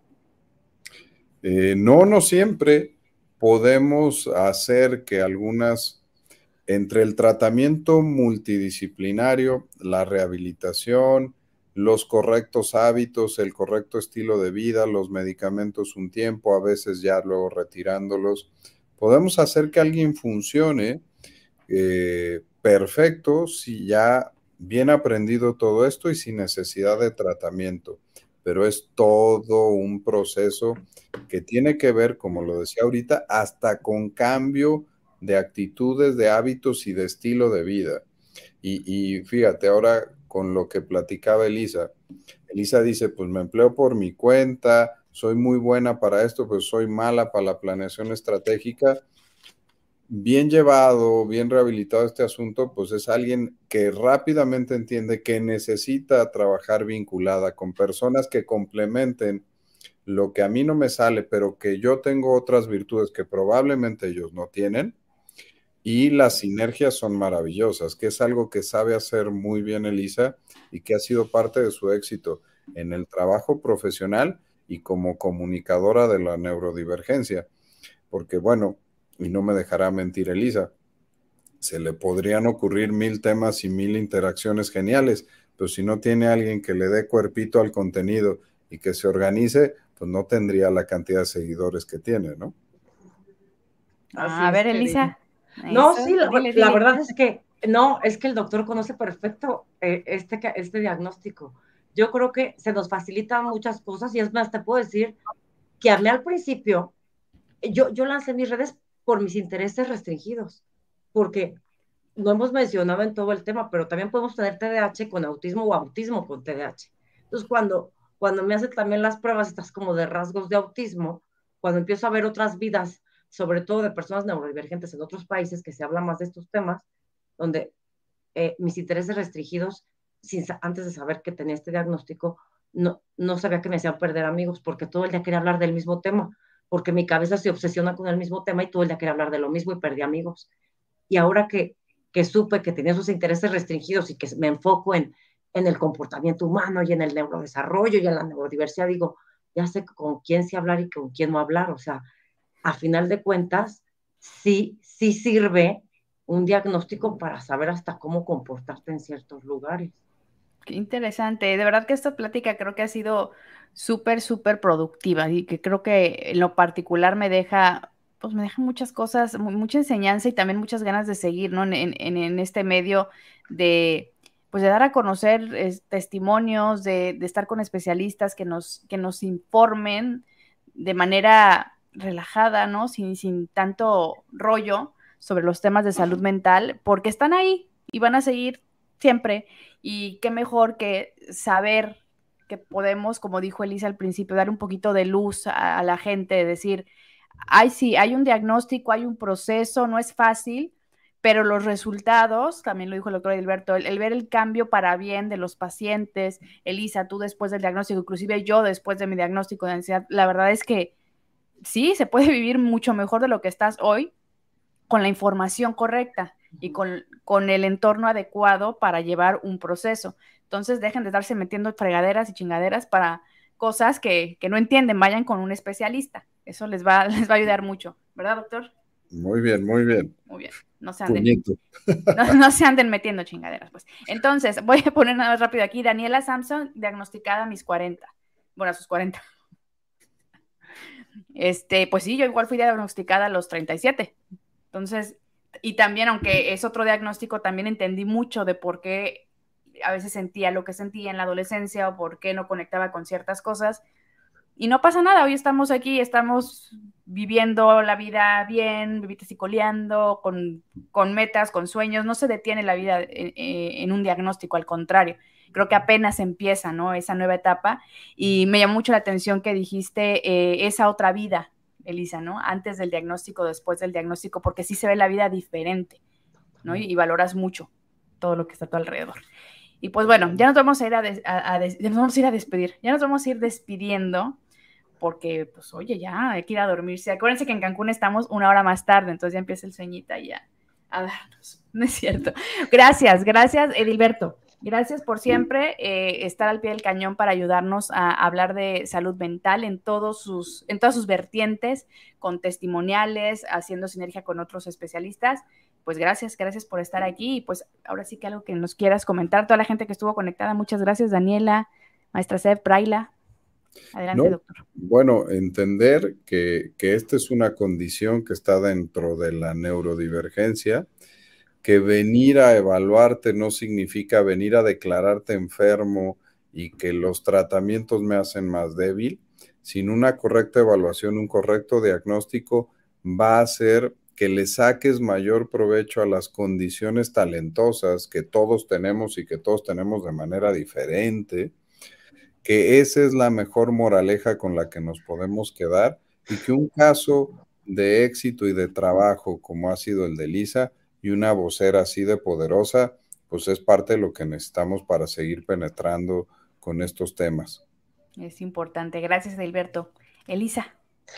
Eh, no, no siempre podemos hacer que algunas, entre el tratamiento multidisciplinario, la rehabilitación, los correctos hábitos, el correcto estilo de vida, los medicamentos un tiempo, a veces ya luego retirándolos, podemos hacer que alguien funcione eh, perfecto si ya bien aprendido todo esto y sin necesidad de tratamiento. Pero es todo un proceso que tiene que ver, como lo decía ahorita, hasta con cambio de actitudes, de hábitos y de estilo de vida. Y, y fíjate, ahora con lo que platicaba Elisa, Elisa dice, pues me empleo por mi cuenta, soy muy buena para esto, pues soy mala para la planeación estratégica. Bien llevado, bien rehabilitado este asunto, pues es alguien que rápidamente entiende que necesita trabajar vinculada con personas que complementen lo que a mí no me sale, pero que yo tengo otras virtudes que probablemente ellos no tienen, y las sinergias son maravillosas, que es algo que sabe hacer muy bien Elisa y que ha sido parte de su éxito en el trabajo profesional y como comunicadora de la neurodivergencia. Porque bueno, y no me dejará mentir Elisa, se le podrían ocurrir mil temas y mil interacciones geniales, pero si no tiene alguien que le dé cuerpito al contenido y que se organice, pues no tendría la cantidad de seguidores que tiene, ¿no? Así Ah, a es, ver, querida. Elisa, No, eso, sí, la, dile, la dile. verdad es que no, es que el doctor conoce perfecto eh, este, ca- este diagnóstico. Yo creo que se nos facilitan muchas cosas y es más, te puedo decir que a mí al principio, yo, yo lancé mis redes por mis intereses restringidos, porque no hemos mencionado en todo el tema, pero también podemos tener T D A H con autismo o autismo con T D A H. Entonces, cuando, cuando me hacen también las pruebas, estas como de rasgos de autismo, cuando empiezo a ver otras vidas, sobre todo de personas neurodivergentes en otros países que se habla más de estos temas, donde eh, mis intereses restringidos, sin, antes de saber que tenía este diagnóstico, no, no sabía que me hacían perder amigos, porque todo el día quería hablar del mismo tema, porque mi cabeza se obsesiona con el mismo tema y todo el día quería hablar de lo mismo y perdí amigos. Y ahora que, que supe que tenía esos intereses restringidos y que me enfoco en, en el comportamiento humano y en el neurodesarrollo y en la neurodiversidad, digo, ya sé con quién sí hablar y con quién no hablar. O sea, a final de cuentas, sí, sí sirve un diagnóstico para saber hasta cómo comportarte en ciertos lugares. Qué interesante. De verdad que esta plática creo que ha sido súper, súper productiva y que creo que en lo particular me deja, pues me deja muchas cosas, mu- mucha enseñanza y también muchas ganas de seguir, ¿no? En, en, en- en este medio de, pues de dar a conocer es, testimonios, de, de estar con especialistas que nos, que nos informen de manera relajada, ¿no? Sin, sin tanto rollo sobre los temas de salud mental, porque están ahí y van a seguir siempre. Y qué mejor que saber que podemos, como dijo Elisa al principio, dar un poquito de luz a, a la gente, decir, ay, sí, hay un diagnóstico, hay un proceso, no es fácil, pero los resultados, también lo dijo el doctor Edilberto, el, el ver el cambio para bien de los pacientes, Elisa, tú después del diagnóstico, inclusive yo después de mi diagnóstico de ansiedad, la verdad es que sí, se puede vivir mucho mejor de lo que estás hoy con la información correcta y con, con el entorno adecuado para llevar un proceso. Entonces dejen de estarse metiendo fregaderas y chingaderas para cosas que, que no entienden, vayan con un especialista. Eso les va, les va a ayudar mucho, ¿verdad, doctor? Muy bien, muy bien. Muy bien, no se anden, Puñito. no, no se anden metiendo chingaderas, pues. Entonces, voy a poner nada más rápido aquí, Daniela Samson, diagnosticada a mis cuarenta, bueno, a sus cuarenta. Este, pues sí, yo igual fui diagnosticada a los treinta y siete. Entonces, y también, aunque es otro diagnóstico, también entendí mucho de por qué a veces sentía lo que sentía en la adolescencia o por qué no conectaba con ciertas cosas. Y no pasa nada, hoy estamos aquí, estamos viviendo la vida bien, vivitas y coleando, con, con metas, con sueños, no se detiene la vida en, en un diagnóstico, al contrario. creo que apenas empieza, ¿no? Esa nueva etapa, y me llamó mucho la atención que dijiste eh, esa otra vida, Elisa, ¿no? Antes del diagnóstico, después del diagnóstico, porque sí se ve la vida diferente, ¿no? Y, y valoras mucho todo lo que está a tu alrededor. Y pues bueno, ya nos vamos a ir a, des, a, a, des, nos vamos a ir a despedir, ya nos vamos a ir despidiendo, porque pues oye, ya hay que ir a dormirse. Acuérdense que en Cancún estamos una hora más tarde, entonces ya empieza el sueñita y ya a darnos, no es cierto. Gracias, gracias Edilberto, gracias por siempre eh, estar al pie del cañón para ayudarnos a, a hablar de salud mental en, todos sus, en todas sus vertientes, con testimoniales, haciendo sinergia con otros especialistas. Pues gracias, gracias por estar aquí, y pues ahora sí que algo que nos quieras comentar, toda la gente que estuvo conectada, muchas gracias, Daniela, maestra Seb, Praila. Adelante, no, doctor. Bueno, entender que, que esta es una condición que está dentro de la neurodivergencia, que venir a evaluarte no significa venir a declararte enfermo y que los tratamientos me hacen más débil. Sin una correcta evaluación, un correcto diagnóstico va a hacer que le saques mayor provecho a las condiciones talentosas que todos tenemos y que todos tenemos de manera diferente, que esa es la mejor moraleja con la que nos podemos quedar, y que un caso de éxito y de trabajo como ha sido el de Elisa y una vocera así de poderosa, pues es parte de lo que necesitamos para seguir penetrando con estos temas. Es importante. Gracias, Edilberto. Elisa.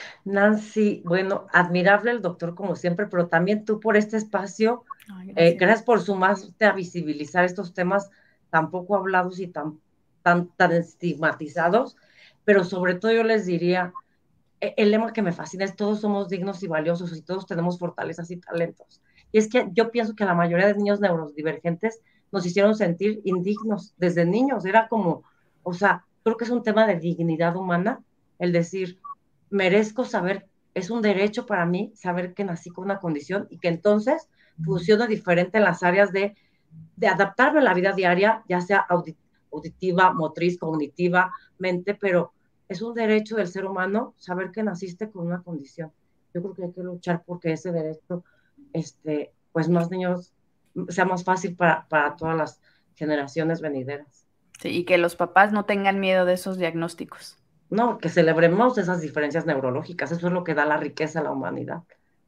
Nancy, bueno, admirable el doctor como siempre, pero también tú por este espacio, Ay, gracias. Eh, gracias por sumarte a visibilizar estos temas tan poco hablados y tan, tan, tan estigmatizados, pero sobre todo yo les diría, el lema que me fascina es todos somos dignos y valiosos y todos tenemos fortalezas y talentos. Y es que yo pienso que la mayoría de niños neurodivergentes nos hicieron sentir indignos desde niños, era como, o sea, creo que es un tema de dignidad humana, el decir, merezco saber, es un derecho para mí saber que nací con una condición y que entonces funciona diferente en las áreas de, de adaptarme a la vida diaria, ya sea auditiva, motriz, cognitiva, mente, pero es un derecho del ser humano saber que naciste con una condición. Yo creo que hay que luchar porque ese derecho, este, pues más niños, sea más fácil para, para todas las generaciones venideras. Sí, y que los papás no tengan miedo de esos diagnósticos. No, que celebremos esas diferencias neurológicas, eso es lo que da la riqueza a la humanidad.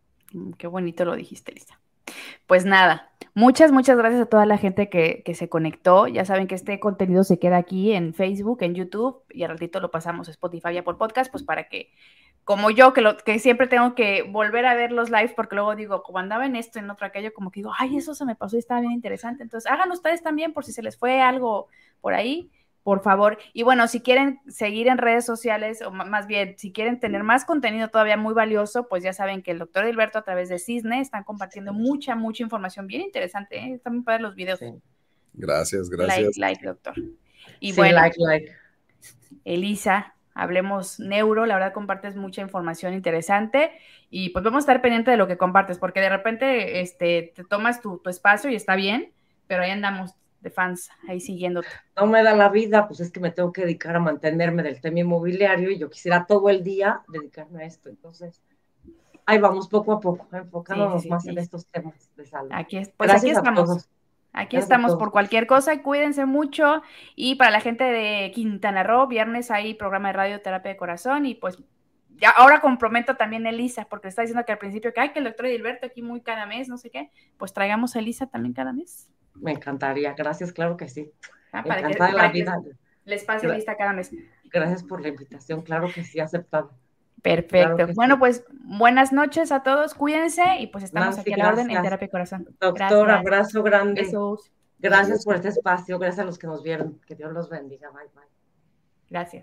Qué bonito lo dijiste, Lisa. Pues nada, muchas, muchas gracias a toda la gente que, que se conectó. Ya saben que este contenido se queda aquí en Facebook, en YouTube, y al ratito lo pasamos a Spotify y por podcast, pues para que, como yo, que, lo, que siempre tengo que volver a ver los lives, porque luego digo, como andaba en esto, en otro, aquello, como que digo, ay, eso se me pasó y estaba bien interesante. Entonces, hagan ustedes también por si se les fue algo por ahí, por favor. Y bueno, si quieren seguir en redes sociales, o más bien, si quieren tener más contenido todavía muy valioso, pues ya saben que el doctor Edilberto a través de Cisne están compartiendo sí. mucha, mucha información bien interesante, ¿eh? Están muy padres los videos. Sí. Gracias, gracias. Like, like, doctor. Y sí, bueno, like, like. Elisa, hablemos neuro, la verdad compartes mucha información interesante y pues vamos a estar pendiente de lo que compartes, porque de repente este, te tomas tu, tu espacio y está bien, pero ahí andamos de fans ahí siguiéndote. No me da la vida, pues es que me tengo que dedicar a mantenerme del tema inmobiliario y yo quisiera todo el día dedicarme a esto, entonces ahí vamos poco a poco, enfocándonos sí, sí, sí, más sí. en estos temas de salud. Aquí es, pues Gracias aquí estamos. Todos. Aquí Gracias estamos por cualquier cosa, cuídense mucho, y para la gente de Quintana Roo, viernes hay programa de radioterapia de corazón, y pues ya ahora comprometo también a Elisa, porque está diciendo que al principio que, ay, que el doctor Edilberto aquí muy cada mes, no sé qué, pues traigamos a Elisa también cada mes. Me encantaría, gracias, claro que sí. Ah, para Encantada que, de la vida. Les, les pase lista cada mes. Gracias por la invitación, claro que sí, aceptado. Perfecto. Claro bueno, sí. pues buenas noches a todos, cuídense y pues estamos Nancy, aquí a la orden en Terapia de Corazón. Doctor, gracias. abrazo grande. Besos. Gracias por este espacio, gracias a los que nos vieron. Que Dios los bendiga. Bye, bye. Gracias.